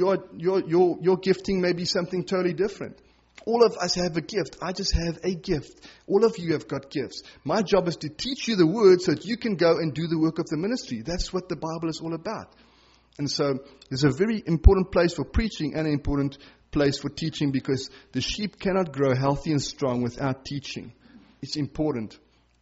your gifting may be something totally different. All of us have a gift. I just have a gift. All of you have got gifts. My job is to teach you the word so that you can go and do the work of the ministry. That's what the Bible is all about. And so there's a very important place for preaching and an important place for teaching, because the sheep cannot grow healthy and strong without teaching. It's important.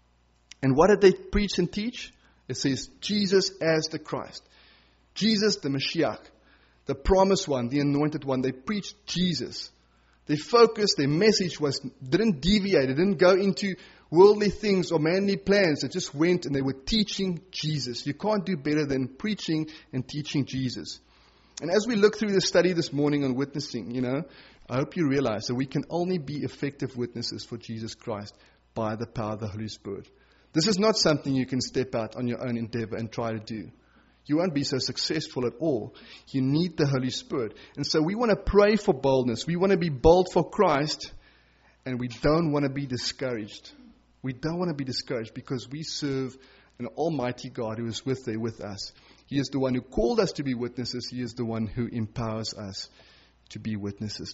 And what did they preach and teach? It says Jesus as the Christ. Jesus the Mashiach. The promised one, the anointed one. They preached Jesus. Their focus, their message didn't deviate. It didn't go into worldly things or manly plans. It just went and they were teaching Jesus. You can't do better than preaching and teaching Jesus. And as we look through the study this morning on witnessing, I hope you realize that we can only be effective witnesses for Jesus Christ by the power of the Holy Spirit. This is not something you can step out on your own endeavor and try to do. You won't be so successful at all. You need the Holy Spirit. And so we want to pray for boldness. We want to be bold for Christ, and we don't want to be discouraged. We don't want to be discouraged because we serve an almighty God who is with us. He is the one who called us to be witnesses. He is the one who empowers us to be witnesses.